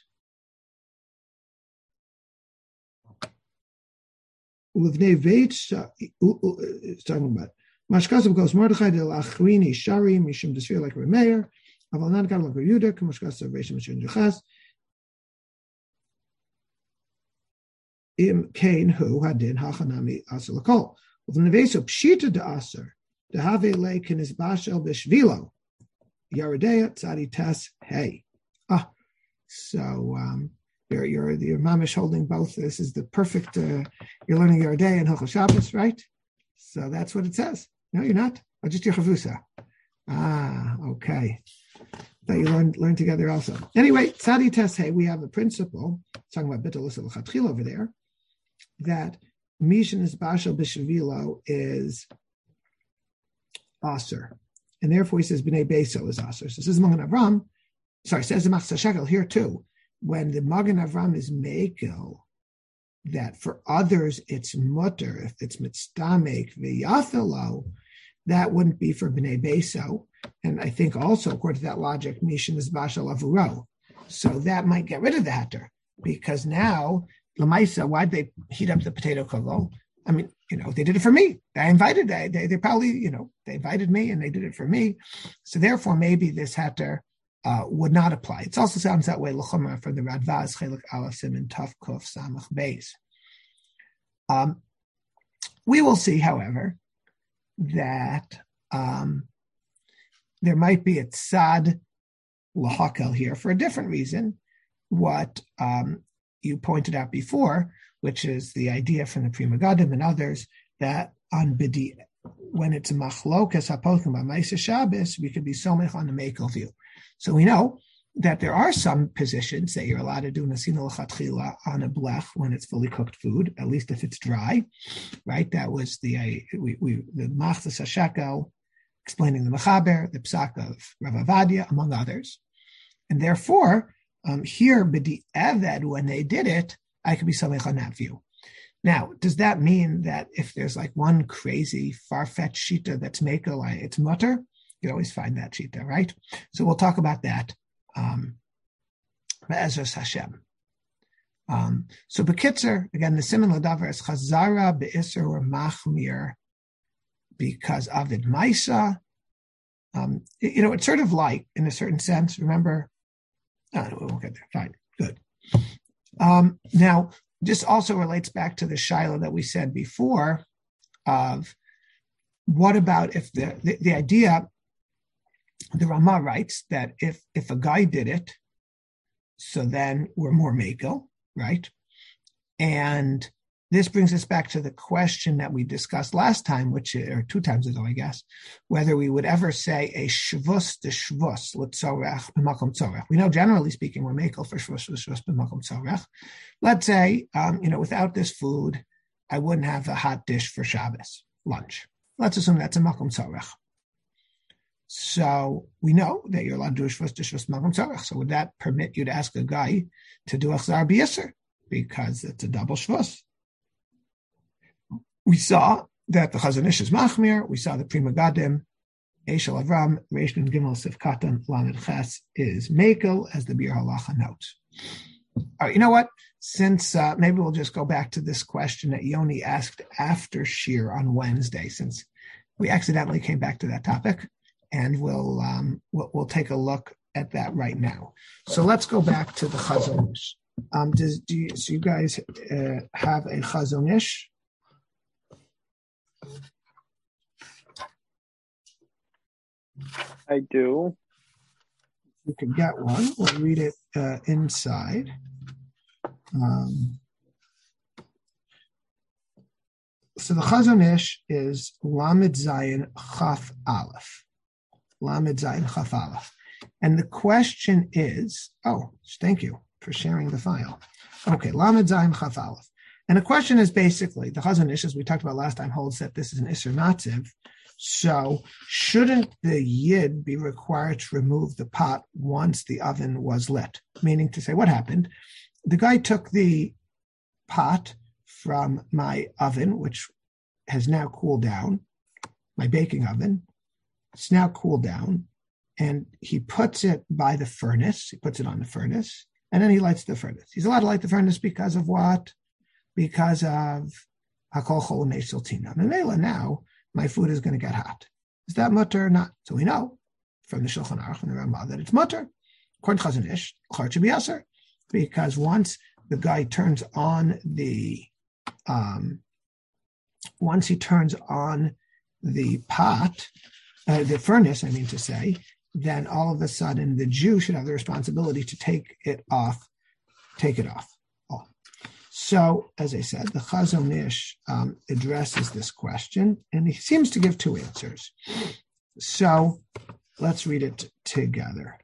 Livnei Veit, it's talking about Mashkasav goes Mordechai del Achrini Shari Mishum Desfir like Remeir. Aval not got like Yehuda. Kamashkasav Reshim Mishum Jechas. Im Kain who hadin Hachanami Aser Lakol. With Neveso Pshita de Aser. De Have Leikin is Bashel Bishvilo. Yaradea Tzadi Tes Hey. Ah, so um, you're you're your mamish holding both. This is the perfect. Uh, you're learning Yaradea and Hilchos Shabbos, right? So that's what it says. No, you're not. Or just your chavusa. Ah, okay. That you learn learn together also. Anyway, tzadi tes hey, we have a principle, talking about bitul usul chatchil over there, that mishin is bashal b'shavilo is aser. And therefore he says b'nei beso is aser. So says Magen Avram, sorry, says the Machzis HaShekel here too, when the Magen Avram is mekel, that for others it's mutter, if it's mitstamek v'yathalo, that wouldn't be for b'nei beso. And I think also, according to that logic, mishin is bashal avuro. So that might get rid of the heter, because now, lamaisa, why'd they heat up the potato kugel? I mean, you know, they did it for me. I invited, they, they, they probably, you know, they invited me and they did it for me. So therefore, maybe this heter uh, would not apply. It also sounds that way, l'chumra, from the Radvaz, Chelik Aleph Siman Taf Kuf Samach Beis. Um, we will see, however, that um, there might be a tzad lahakel here for a different reason. What um, you pointed out before, which is the idea from the Pri Megadim and others that on bidi, when it's a machlokas hapochim by Ma'aseh Shabbos, we could be somech on the mekel view. So we know that there are some positions that you're allowed to do nasina l'chatchila on a blech when it's fully cooked food, at least if it's dry, right? That was the uh, we, we the Machzis HaShekel explaining the Mechaber, the Psak of Rav Avadia, among others, and therefore um, here b'di eved, when they did it, I could be something on that view. Now, does that mean that if there's like one crazy far-fetched shita that's mekel, it's mutter? You always find that shita, right? So we'll talk about that. Um, Be'ezras Hashem. Um, so Bekitzer, again, the Siman Ladavar is Chazara Be'isr or Machmir because Avid Maisa. Um, you know, it's sort of like, in a certain sense, remember? Oh, we won't get there. Fine, good. Um, now, this also relates back to the Shiloh that we said before of what about if the, the, the idea, the Ramah writes that if, if a guy did it, so then we're more mekel, right? And this brings us back to the question that we discussed last time, which or two times ago, I guess, whether we would ever say a shvus de shvus l'tzorech b'makom tzorech. We know, generally speaking, we're makel for shvus shvus b'makom tzorech. Let's say, um, you know, without this food, I wouldn't have a hot dish for Shabbos lunch. Let's assume that's a makom tzorech. So we know that you're allowed to do shvus de shvus b'makom tzorech. So would that permit you to ask a guy to do a chzar b'yisser because it's a double shvus? We saw that the Chazon Ish is machmir. We saw the Pri Megadim, Eshel Avram, Reish Nun Gimel Sif Katan Lamed Ches is Mekel, as the Bir Halacha notes. All right, you know what? Since uh, maybe we'll just go back to this question that Yoni asked after Shir on Wednesday, since we accidentally came back to that topic, and we'll um, we'll, we'll take a look at that right now. So let's go back to the Chazon Ish. Um, does do you, so you guys uh, have a Chazon Ish? I do. You can get one. We'll read it uh, inside. Um, so the Chazon Ish is Lamed Zayin Chaf Aleph. Lamed Zayin Chaf Aleph. And the question is, oh, thank you for sharing the file. Okay, Lamed Zayin Chaf Aleph. And the question is basically, the Chazon Ish, as we talked about last time, holds that this is an Isser Matziv. So shouldn't the Yid be required to remove the pot once the oven was lit? Meaning to say, what happened? The guy took the pot from my oven, which has now cooled down, my baking oven. It's now cooled down. And he puts it by the furnace. He puts it on the furnace. And then he lights the furnace. He's allowed to light the furnace because of what? Because of Hakol Chol Neshel Tina. Memela, now my food is going to get hot. Is that mutter or not? So we know from the Shulchan Aruch, from the Ramah, that it's mutter. According to Chazon Ish, Char should be aser, because once the guy turns on the, um, once he turns on the pot, uh, the furnace, I mean to say, then all of a sudden the Jew should have the responsibility to take it off, take it off. So, as I said, the Chazon Ish um, addresses this question, and he seems to give two answers. So, let's read it t- together.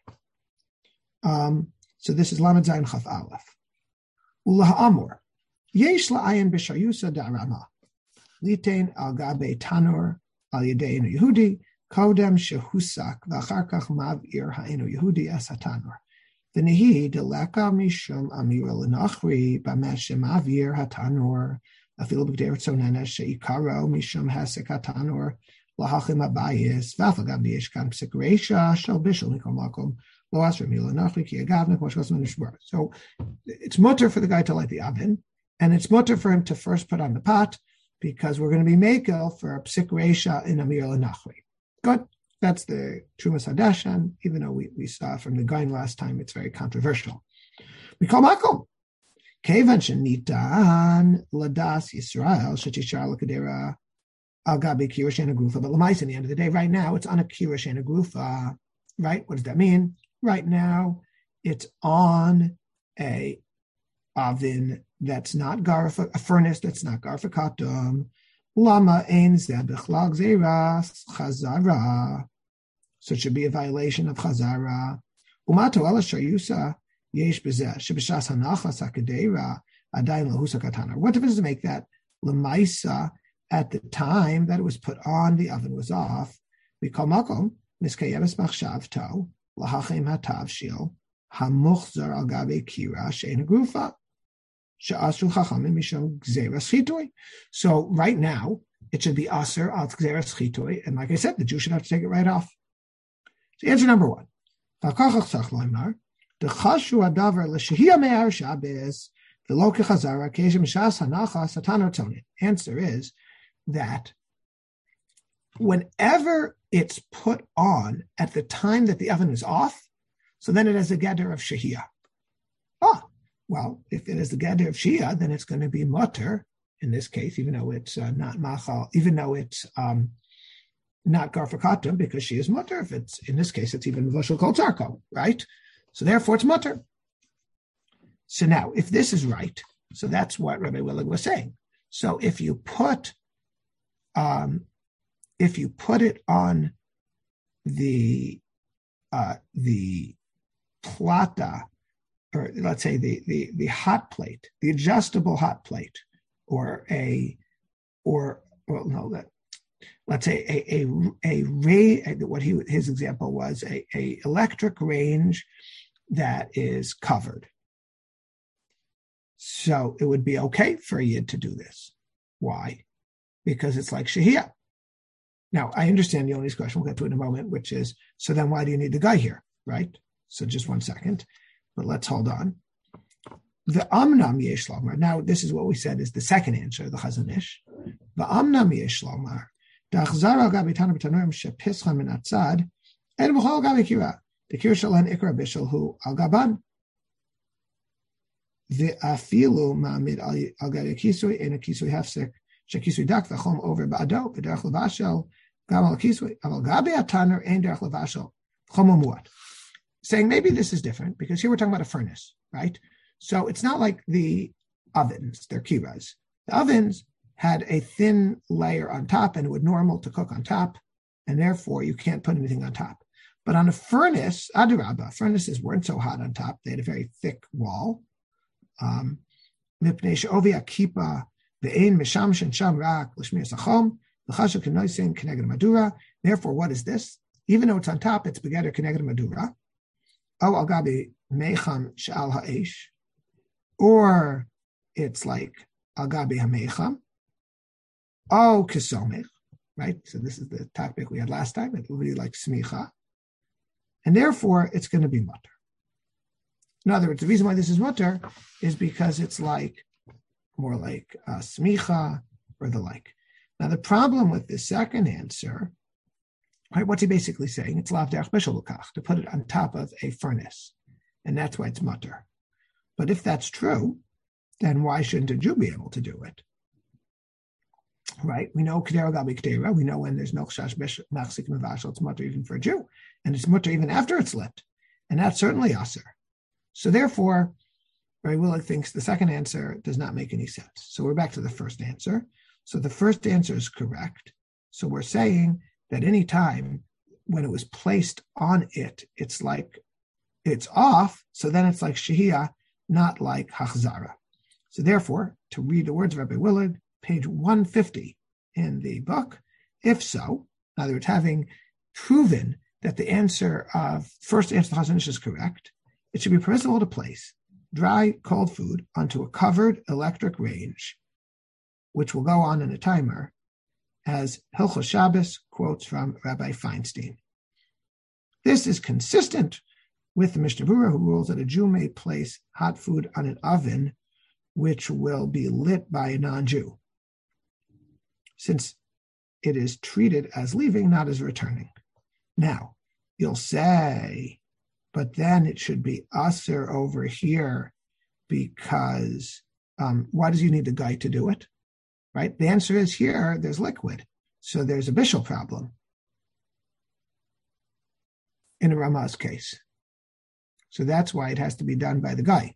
Um, so, this is Lamed Zayin Chaf Aleph. Ulah Amor, Yesh la'ayin b'shayusa da'arama, litain al gabe tanur al yadeinu Yehudi, kodem shehusak v'achar kach mav'ir ha'enu Yehudi es hatanur. V'nehi deleka mishum amira l'nachri b'mesh shemavir hatanur afilu b'gdei ritzonenes sheikaro mishum hesek hatanur lahachim abayis v'afagav v'yesh kan psik reisha shel bishul mikol makom lo asher mila l'nachri ki agavnik moshkos menishbar. So it's mutter for the guy to light the oven, and it's mutter for him to first put on the pot, because we're going to be makel for a psik reisha in amira l'nachri. Good. That's the Trumas Hadashan, even though we, we saw from the Gain last time, it's very controversial. We call Makom. Kevan shenitan ladas Yisrael shechishar l'kadera al gabi kirush and agrufa. But lamais, in the end of the day, right now, it's on a kirush and agrufa. Right? What does that mean? Right now, it's on a oven that's not garfa, a furnace that's not garfakatum. Lama ein zeh b'chlal gzeiras chazara. So it should be a violation of chazara. Umato ela shayusa yesh b'zeh shebishas hanachas hakadeira adayin lahusa katana. What difference does it make that lemaisa at the time that it was put on, the oven was off? We call makom miskayeves machshavto lahachem hatav shil hamuchzar al gabe kira shein agrufa. So right now, it should be aser al gzeras chitui, and like I said, the Jew should have to take it right off. So answer number one. The chashu adavar l'shehiyah me'ar Shabbos v'lo kechazara k'eshem shas hanachas hatanar tonin. Answer is that whenever it's put on at the time that the oven is off, so then it has a gather of shehiyah. Ah. Well, if it is the gather of Shia, then it's going to be mutter in this case, even though it's uh, not machal, even though it's um, not garfakatum, because she is mutter. If it's in this case, it's even vashal kol tzarko, right? So therefore, it's mutter. So now, if this is right, so that's what Rabbi Willig was saying. So if you put, um, if you put it on the uh, the plata, or let's say the, the the hot plate, the adjustable hot plate, or a or well no that let's say a a a ray what he his example was a, a electric range that is covered. So it would be okay for a yid to do this. Why? Because it's like shehiyah. Now I understand Yoni's question. We'll get to it in a moment, which is so then why do you need the guy here, right? So just one second, but let's hold on. The amnam yesh lomar. Now this is what we said is the second answer, the Chazon Ish. The amnam yesh lomar. Da'achzara gabi tanu b'tanurim shepischa min atzad and b'chol gabi kira. The kira shalen ikra bishul hu al gaban. The afilu ma'amid al gabi kisui in a kisui hefsek shekisui dak v'chom over ba'ado b'derech levashel gam al kisui al gabi ataner ein derech levashel chom umuat. Saying maybe this is different because here we're talking about a furnace, right? So it's not like the ovens, they're kiras. The ovens had a thin layer on top and it was normal to cook on top, and therefore you can't put anything on top. But on a furnace, adirabba, furnaces weren't so hot on top. They had a very thick wall. Um, therefore, what is this? Even though it's on top, it's begeder keneged madura. Oh, al gabi mecham she'al ha'esh, or it's like al gabi ha'mecham. Oh, kisomech, right? So this is the topic we had last time. It would be like smicha, and therefore it's going to be mutter. In other words, the reason why this is mutter is because it's like more like uh, smicha or the like. Now the problem with the second answer. Right, what's he basically saying? It's lav derech bishul l'kach, to put it on top of a furnace, and that's why it's mutter. But if that's true, then why shouldn't a Jew be able to do it? Right? We know kedera gabi kedera. We know when there's no chash machzik mevashel, it's mutter even for a Jew, and it's mutter even after it's lit, and that's certainly aser. So therefore, Rabbi Willig thinks the second answer does not make any sense. So we're back to the first answer. So the first answer is correct. So we're saying that any time when it was placed on it, it's like it's off. So then it's like shehiyah, not like hachzara. So therefore, to read the words of Rabbi Willard, page one fifty in the book, if so, in other words, having proven that the answer of first answer to the Chazon Ish is correct, it should be permissible to place dry, cold food onto a covered electric range, which will go on in a timer, as Hilchos Shabbos quotes from Rabbi Feinstein. This is consistent with the Mishnah Berurah, who rules that a Jew may place hot food on an oven which will be lit by a non-Jew, since it is treated as leaving, not as returning. Now, you'll say, but then it should be aser over here because um, why does you need the guy to do it? Right? The answer is here, there's liquid. So there's a bishul problem in a Ramah's case. So that's why it has to be done by the guy.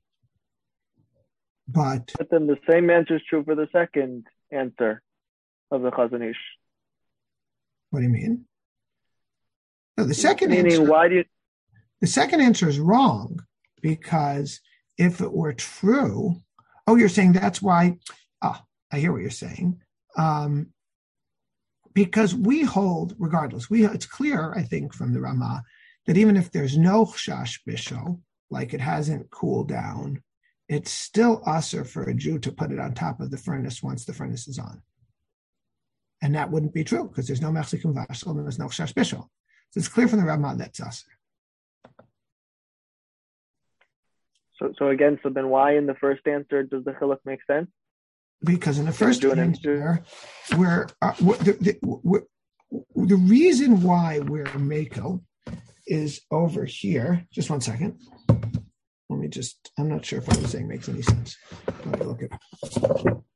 But, but then the same answer is true for the second answer of the Chazon Ish. What do you mean? No, the second Meaning, answer, why do you... the second answer is wrong because if it were true, oh, you're saying that's why, ah, I hear what you're saying. Um, because we hold, regardless, we it's clear, I think, from the Ramah, that even if there's no chash bishul, like it hasn't cooled down, it's still usher for a Jew to put it on top of the furnace once the furnace is on. And that wouldn't be true because there's no machzik vashel and there's no chash bishul. So it's clear from the Ramah that's usher. So, so again, so then why in the first answer does the chiluk make sense? Because in the first answer, we're, uh, we're, the, the, we're, the reason why we're makel is over here. Just one second. Let me just, I'm not sure if what I'm saying makes any sense. Let me look it up.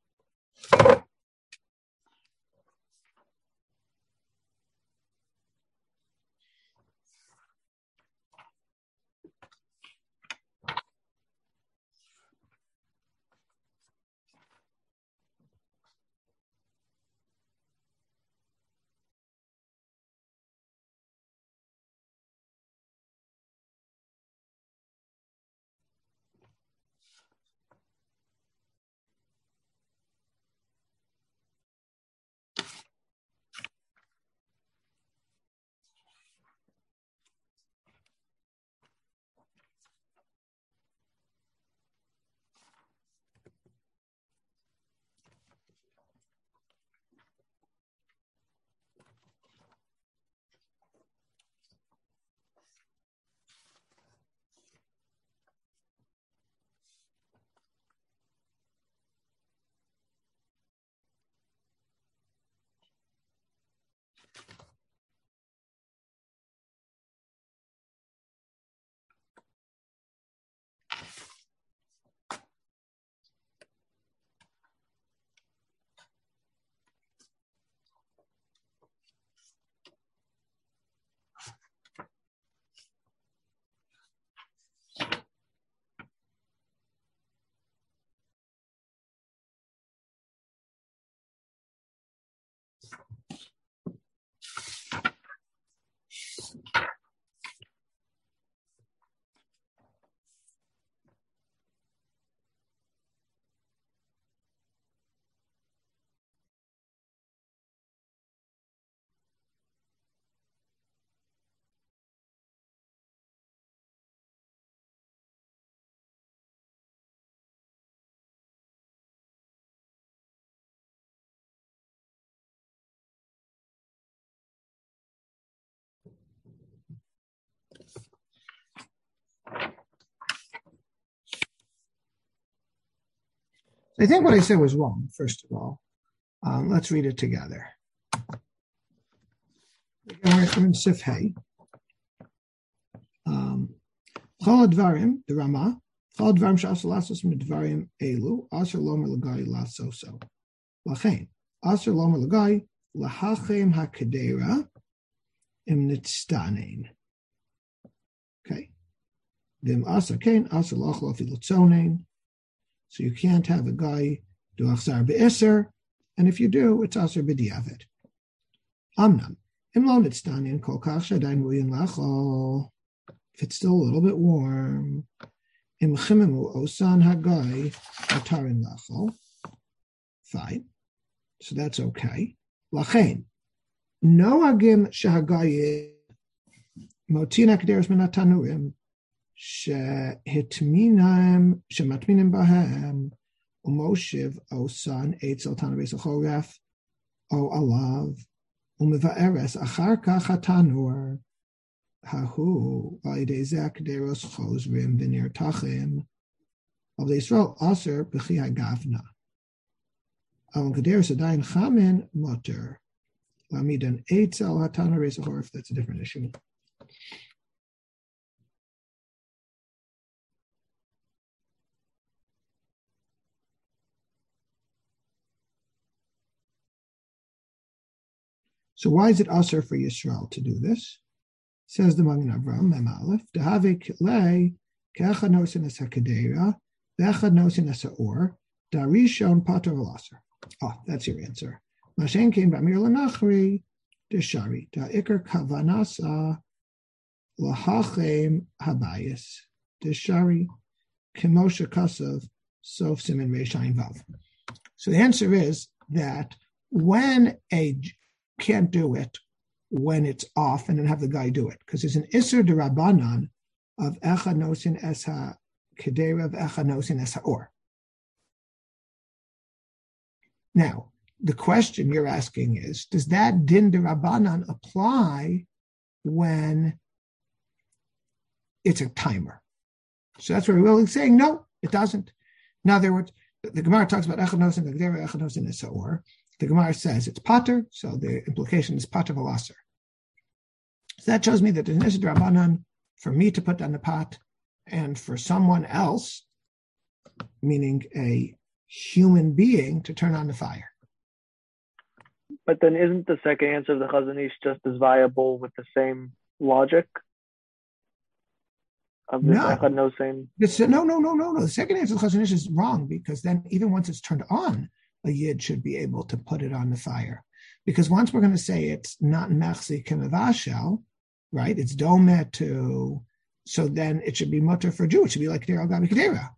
I think what I said was wrong, first of all. Um, let's read it together. We're in Sif Hey. Um, Chol Advarim, the Rama, Chol Advarim Shas Lasos Midvarim Elu, Aser Lomer Lagai Lasoso. Lachain, Aser Lomer Lagai, Lahachem HaKedera, Im Nitztanein. Okay. Vim Aser Kain, Aser Lachlo Filotzonein. So you can't have a guy do Achzar Be'eser, and if you do, it's Aser B'diavet. Amnam, Im Lo Nitztanein Kol Kach Shadain Ruyin Lachol. If it's still a little bit warm, Im Chimemu Osan Hagai Atarin Lachol. Fine. So that's okay. Lachain. Noagim Shahagai Motina Kederes Minatanurim Shehitminam Shematminim Bahem Umoshiv Osan Eitzel Tanavis Choref O Alav Umivaeres Acharka Chatanur Hahu Vaidezak Deros Chosrim Vinir Tachim of the Israel Aser Bechi Hagavna. Al Kaderis Adain Chamin Mutter. Lamidan Eitzel Hatana Resahorf, that's a different issue. So why is it Aser for Yisrael to do this? Says the Magen Avraham, Mem Aleph, Dehavik Lei, Kecha Nosin Es HaKedera, Vecha Nosin Es HaOr, Darishon Pater V'Aser. Oh, that's your answer. Mashen came by Mir Lanachri, Deshari, Da'ikr Kavanasa, Lahachem Habayis, Deshari, Kimosha Kasav, Sof Simin Reishain Vav. So the answer is that when a can't do it, when it's off, and then have the guy do it, because there's an Isser de Rabbanan of Echa Nosin Es HaKedera of Echa Nosin Es HaOr. Now, the question you're asking is, does that din de Rabbanan apply when it's a timer? So that's where we're really saying, no, it doesn't. In other words, the, the Gemara talks about Echad Nosin, the Gedera, Echad Nosin Es HaOr. The Gemara says it's pater, so the implication is pater v'laser. So that shows me that there's an Isser de Rabbanan for me to put down the pot, and for someone else, meaning a human being, to turn on the fire. But then isn't the second answer of the Chazon Ish just as viable with the same logic? Of this no. Echad Nosin? This, no, no, no, no, no. The second answer of the Chazon Ish is wrong, because then even once it's turned on, a yid should be able to put it on the fire. Because once we're going to say it's not machzi kemevashel, right? It's domet to, so then it should be mutter for a Jew. It should be like Kedera Gabi Kedera.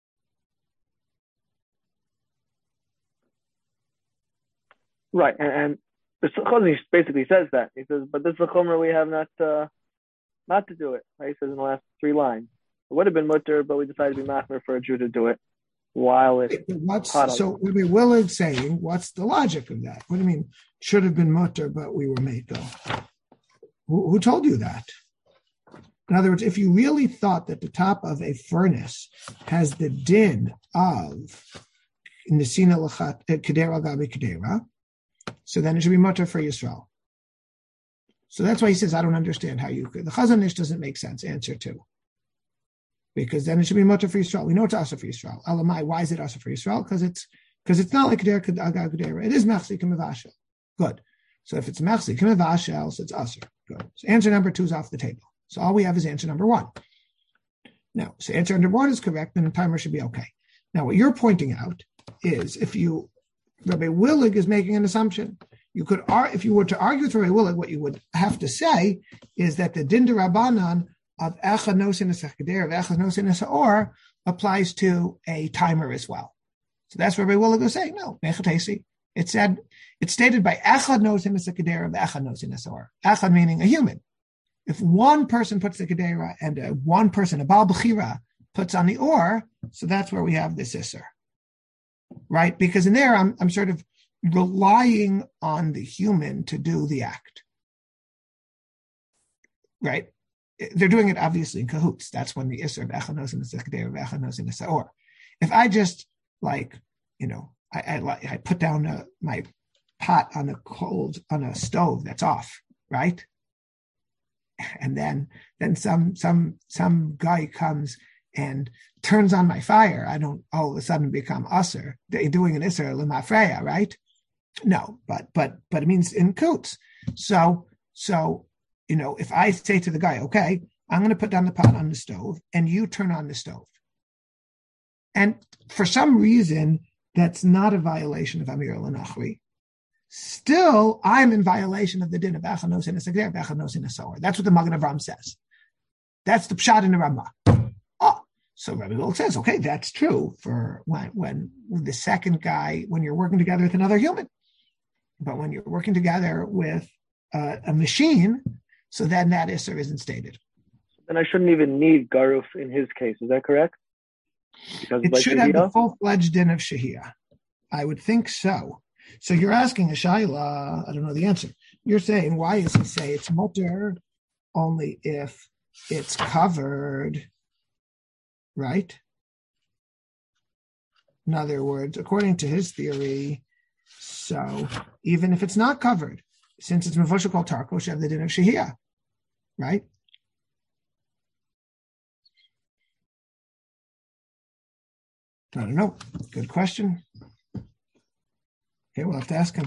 Right, and, and the Chazon Ish basically says that. He says, but this is a chomer we have not uh, not to do it. Right? He says in the last three lines. It would have been mutter, but we decided to be machmer for a Jew to do it. While it's what's hot so Rabbi Willard saying, what's the logic of that? What do you mean should have been mutter, but we were made go? Who, who told you that? In other words, if you really thought that the top of a furnace has the din of Nesina Lachat Kedera Gabi Kedera, so then it should be mutter for Yisrael. So that's why he says, I don't understand how you could. The Chazon Ish doesn't make sense. Answer two. Because then it should be mutter for Yisrael. We know it's also for Yisrael. Elamai, why is it also for Yisrael? Because it's because it's not like Kedera Kedera. It is machzi k'mevashel. Good. So if it's machzi k'mevashel, so it's usher. Good. So answer number two is off the table. So all we have is answer number one. Now, so answer number one is correct, then the timer should be okay. Now, what you're pointing out is if you, Rabbi Willig is making an assumption. You could, if you were to argue with Rabbi Willig, what you would have to say is that the din de Rabbanan of Echad Nosin Es HaKedera, of Echad Nosin Es HaOr applies to a timer as well. So that's where Rabbi Willig was saying, no, Mechatesi. It said, it's stated by Echad Nosin Es HaKedera, of Echad Nosin Es HaOr. Echad meaning a human. If one person puts the Kedera and a, one person, a Baal Bechira, puts on the Or, so that's where we have this Isser. Right? Because in there, I'm, I'm sort of relying on the human to do the act. Right? They're doing it obviously in cahoots. That's when the Isser of Echad Nosin Es HaKedera, of Echad Nosin Es HaOr. If I just like you know, I I, I put down a, my pot on a cold on a stove that's off, right? And then then some some some guy comes and turns on my fire. I don't all of a sudden become usher. They're doing an isser l'mafreya, right? No, but but but it means in kutz. So so you know, if I say to the guy, okay, I'm going to put down the pot on the stove, and you turn on the stove, and for some reason that's not a violation of Amir L'Nachri, still I'm in violation of the din of Echanos in a Segder, Echanos in a Sower. That's what the Magen Avraham says. That's the pshat in the Ramah. Oh, so Rabbi Gold says, okay, that's true for when when the second guy, when you're working together with another human. But when you're working together with uh, a machine, so then that Isser isn't stated. Then I shouldn't even need Garuf in his case. Is that correct? Because it like should Shahiyah? Have the full-fledged din of Shahiyah. I would think so. So you're asking a Shaila, I don't know the answer. You're saying, why does he say it's mutter only if it's covered, right? In other words, according to his theory, so even if it's not covered, since it's Mavosha called Tarko, you have the din of Shahiyah, right? I don't know. Good question. Okay, we'll have to ask him.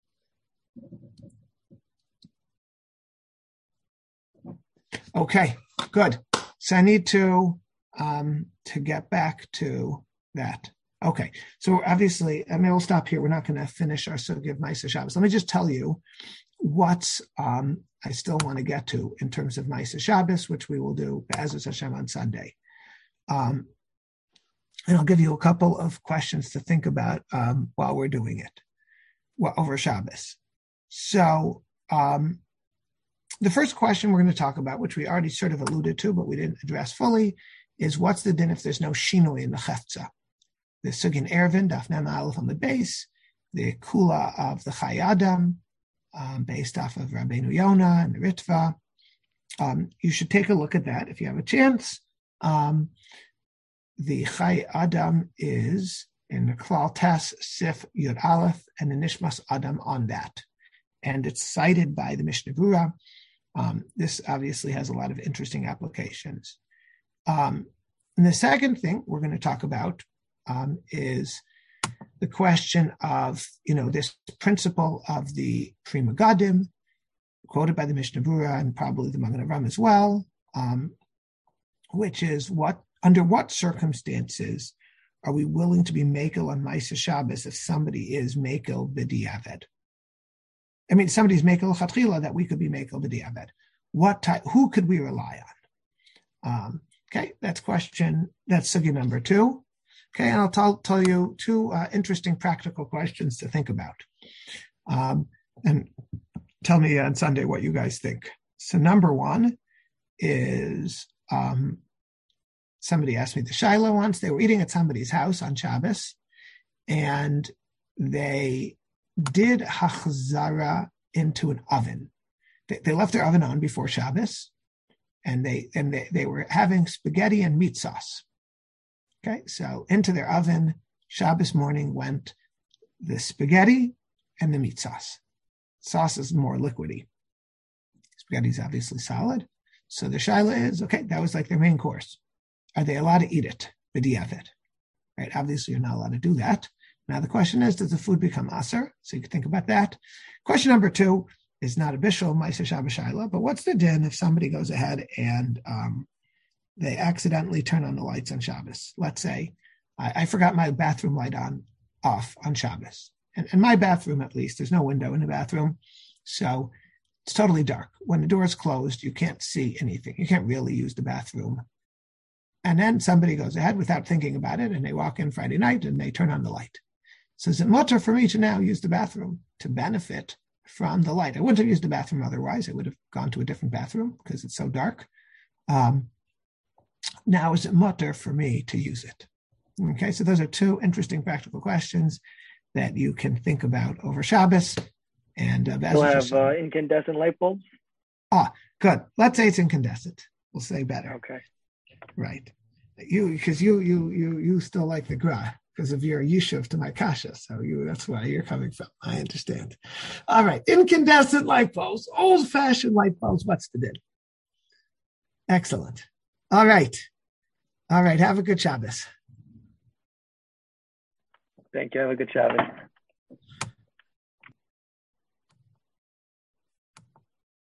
Okay, good. So I need to um, to get back to that. Okay, so obviously, I mean, we'll stop here. We're not going to finish our Sugi of Ma'aser Shabbos. Let me just tell you what um, I still want to get to in terms of Ma'aser Shabbos, which we will do Be'ezus Hashem on Sunday. Um, and I'll give you a couple of questions to think about um, while we're doing it, well, over Shabbos. So um, the first question we're going to talk about, which we already sort of alluded to, but we didn't address fully, is what's the din if there's no shinoi in the chefza? The Sugin Ervin, Daf Mem Aleph on the base, the Kula of the Chai Adam, um, based off of Rabbeinu Yonah and the Ritva. Um, you should take a look at that if you have a chance. Um, the Chai Adam is in the Klal Tes Sif Yud Aleph and the Nishmas Adam on that. And it's cited by the Mishnah Berurah. Um, this obviously has a lot of interesting applications. Um, and the second thing we're going to talk about Um, is the question of, you know, this principle of the Pri Megadim, quoted by the Mishnah Berurah and probably the Magen Avraham as well, um, which is what under what circumstances are we willing to be mekel on Ma'aser Shabbos if somebody is mekel b'diavad? I mean, somebody's mekel chatchila that we could be mekel b'diavad. What type? Who could we rely on? Um, okay, that's question. That's sugi number two. Okay, and I'll tell, tell you two uh, interesting practical questions to think about. Um, and tell me on Sunday what you guys think. So number one is, um, somebody asked me the Shiloh once. They were eating at somebody's house on Shabbos, and they did hachzara into an oven. They, they left their oven on before Shabbos, and they and they, they were having spaghetti and meat sauce. Okay, so into their oven, Shabbos morning went the spaghetti and the meat sauce. Sauce is more liquidy. Spaghetti is obviously solid. So the shaila is, okay, that was like their main course. Are they allowed to eat it? B'diavad. Right, obviously you're not allowed to do that. Now the question is, does the food become aser? So you can think about that. Question number two is not a bishul, Ma'aser Shabbos shaila, but what's the din if somebody goes ahead and um, they accidentally turn on the lights on Shabbos? Let's say I, I forgot my bathroom light on off on Shabbos. And in my bathroom, at least, there's no window in the bathroom. So it's totally dark. When the door is closed, you can't see anything. You can't really use the bathroom. And then somebody goes ahead without thinking about it, and they walk in Friday night and they turn on the light. So is it mutter for me to now use the bathroom to benefit from the light? I wouldn't have used the bathroom otherwise. I would have gone to a different bathroom because it's so dark. Um, Now, is it mutter for me to use it? Okay, so those are two interesting practical questions that you can think about over Shabbos. And uh, we'll have uh, incandescent light bulbs. Ah, good. Let's say it's incandescent. We'll say better. Okay. Right. You because you you you you still like the gra. because of your yishuv to my kasha. So you, that's where you're coming from. I understand. All right. Incandescent light bulbs, old-fashioned light bulbs. What's the din? Excellent. All right. All right. Have a good Shabbos. Thank you. Have a good Shabbos.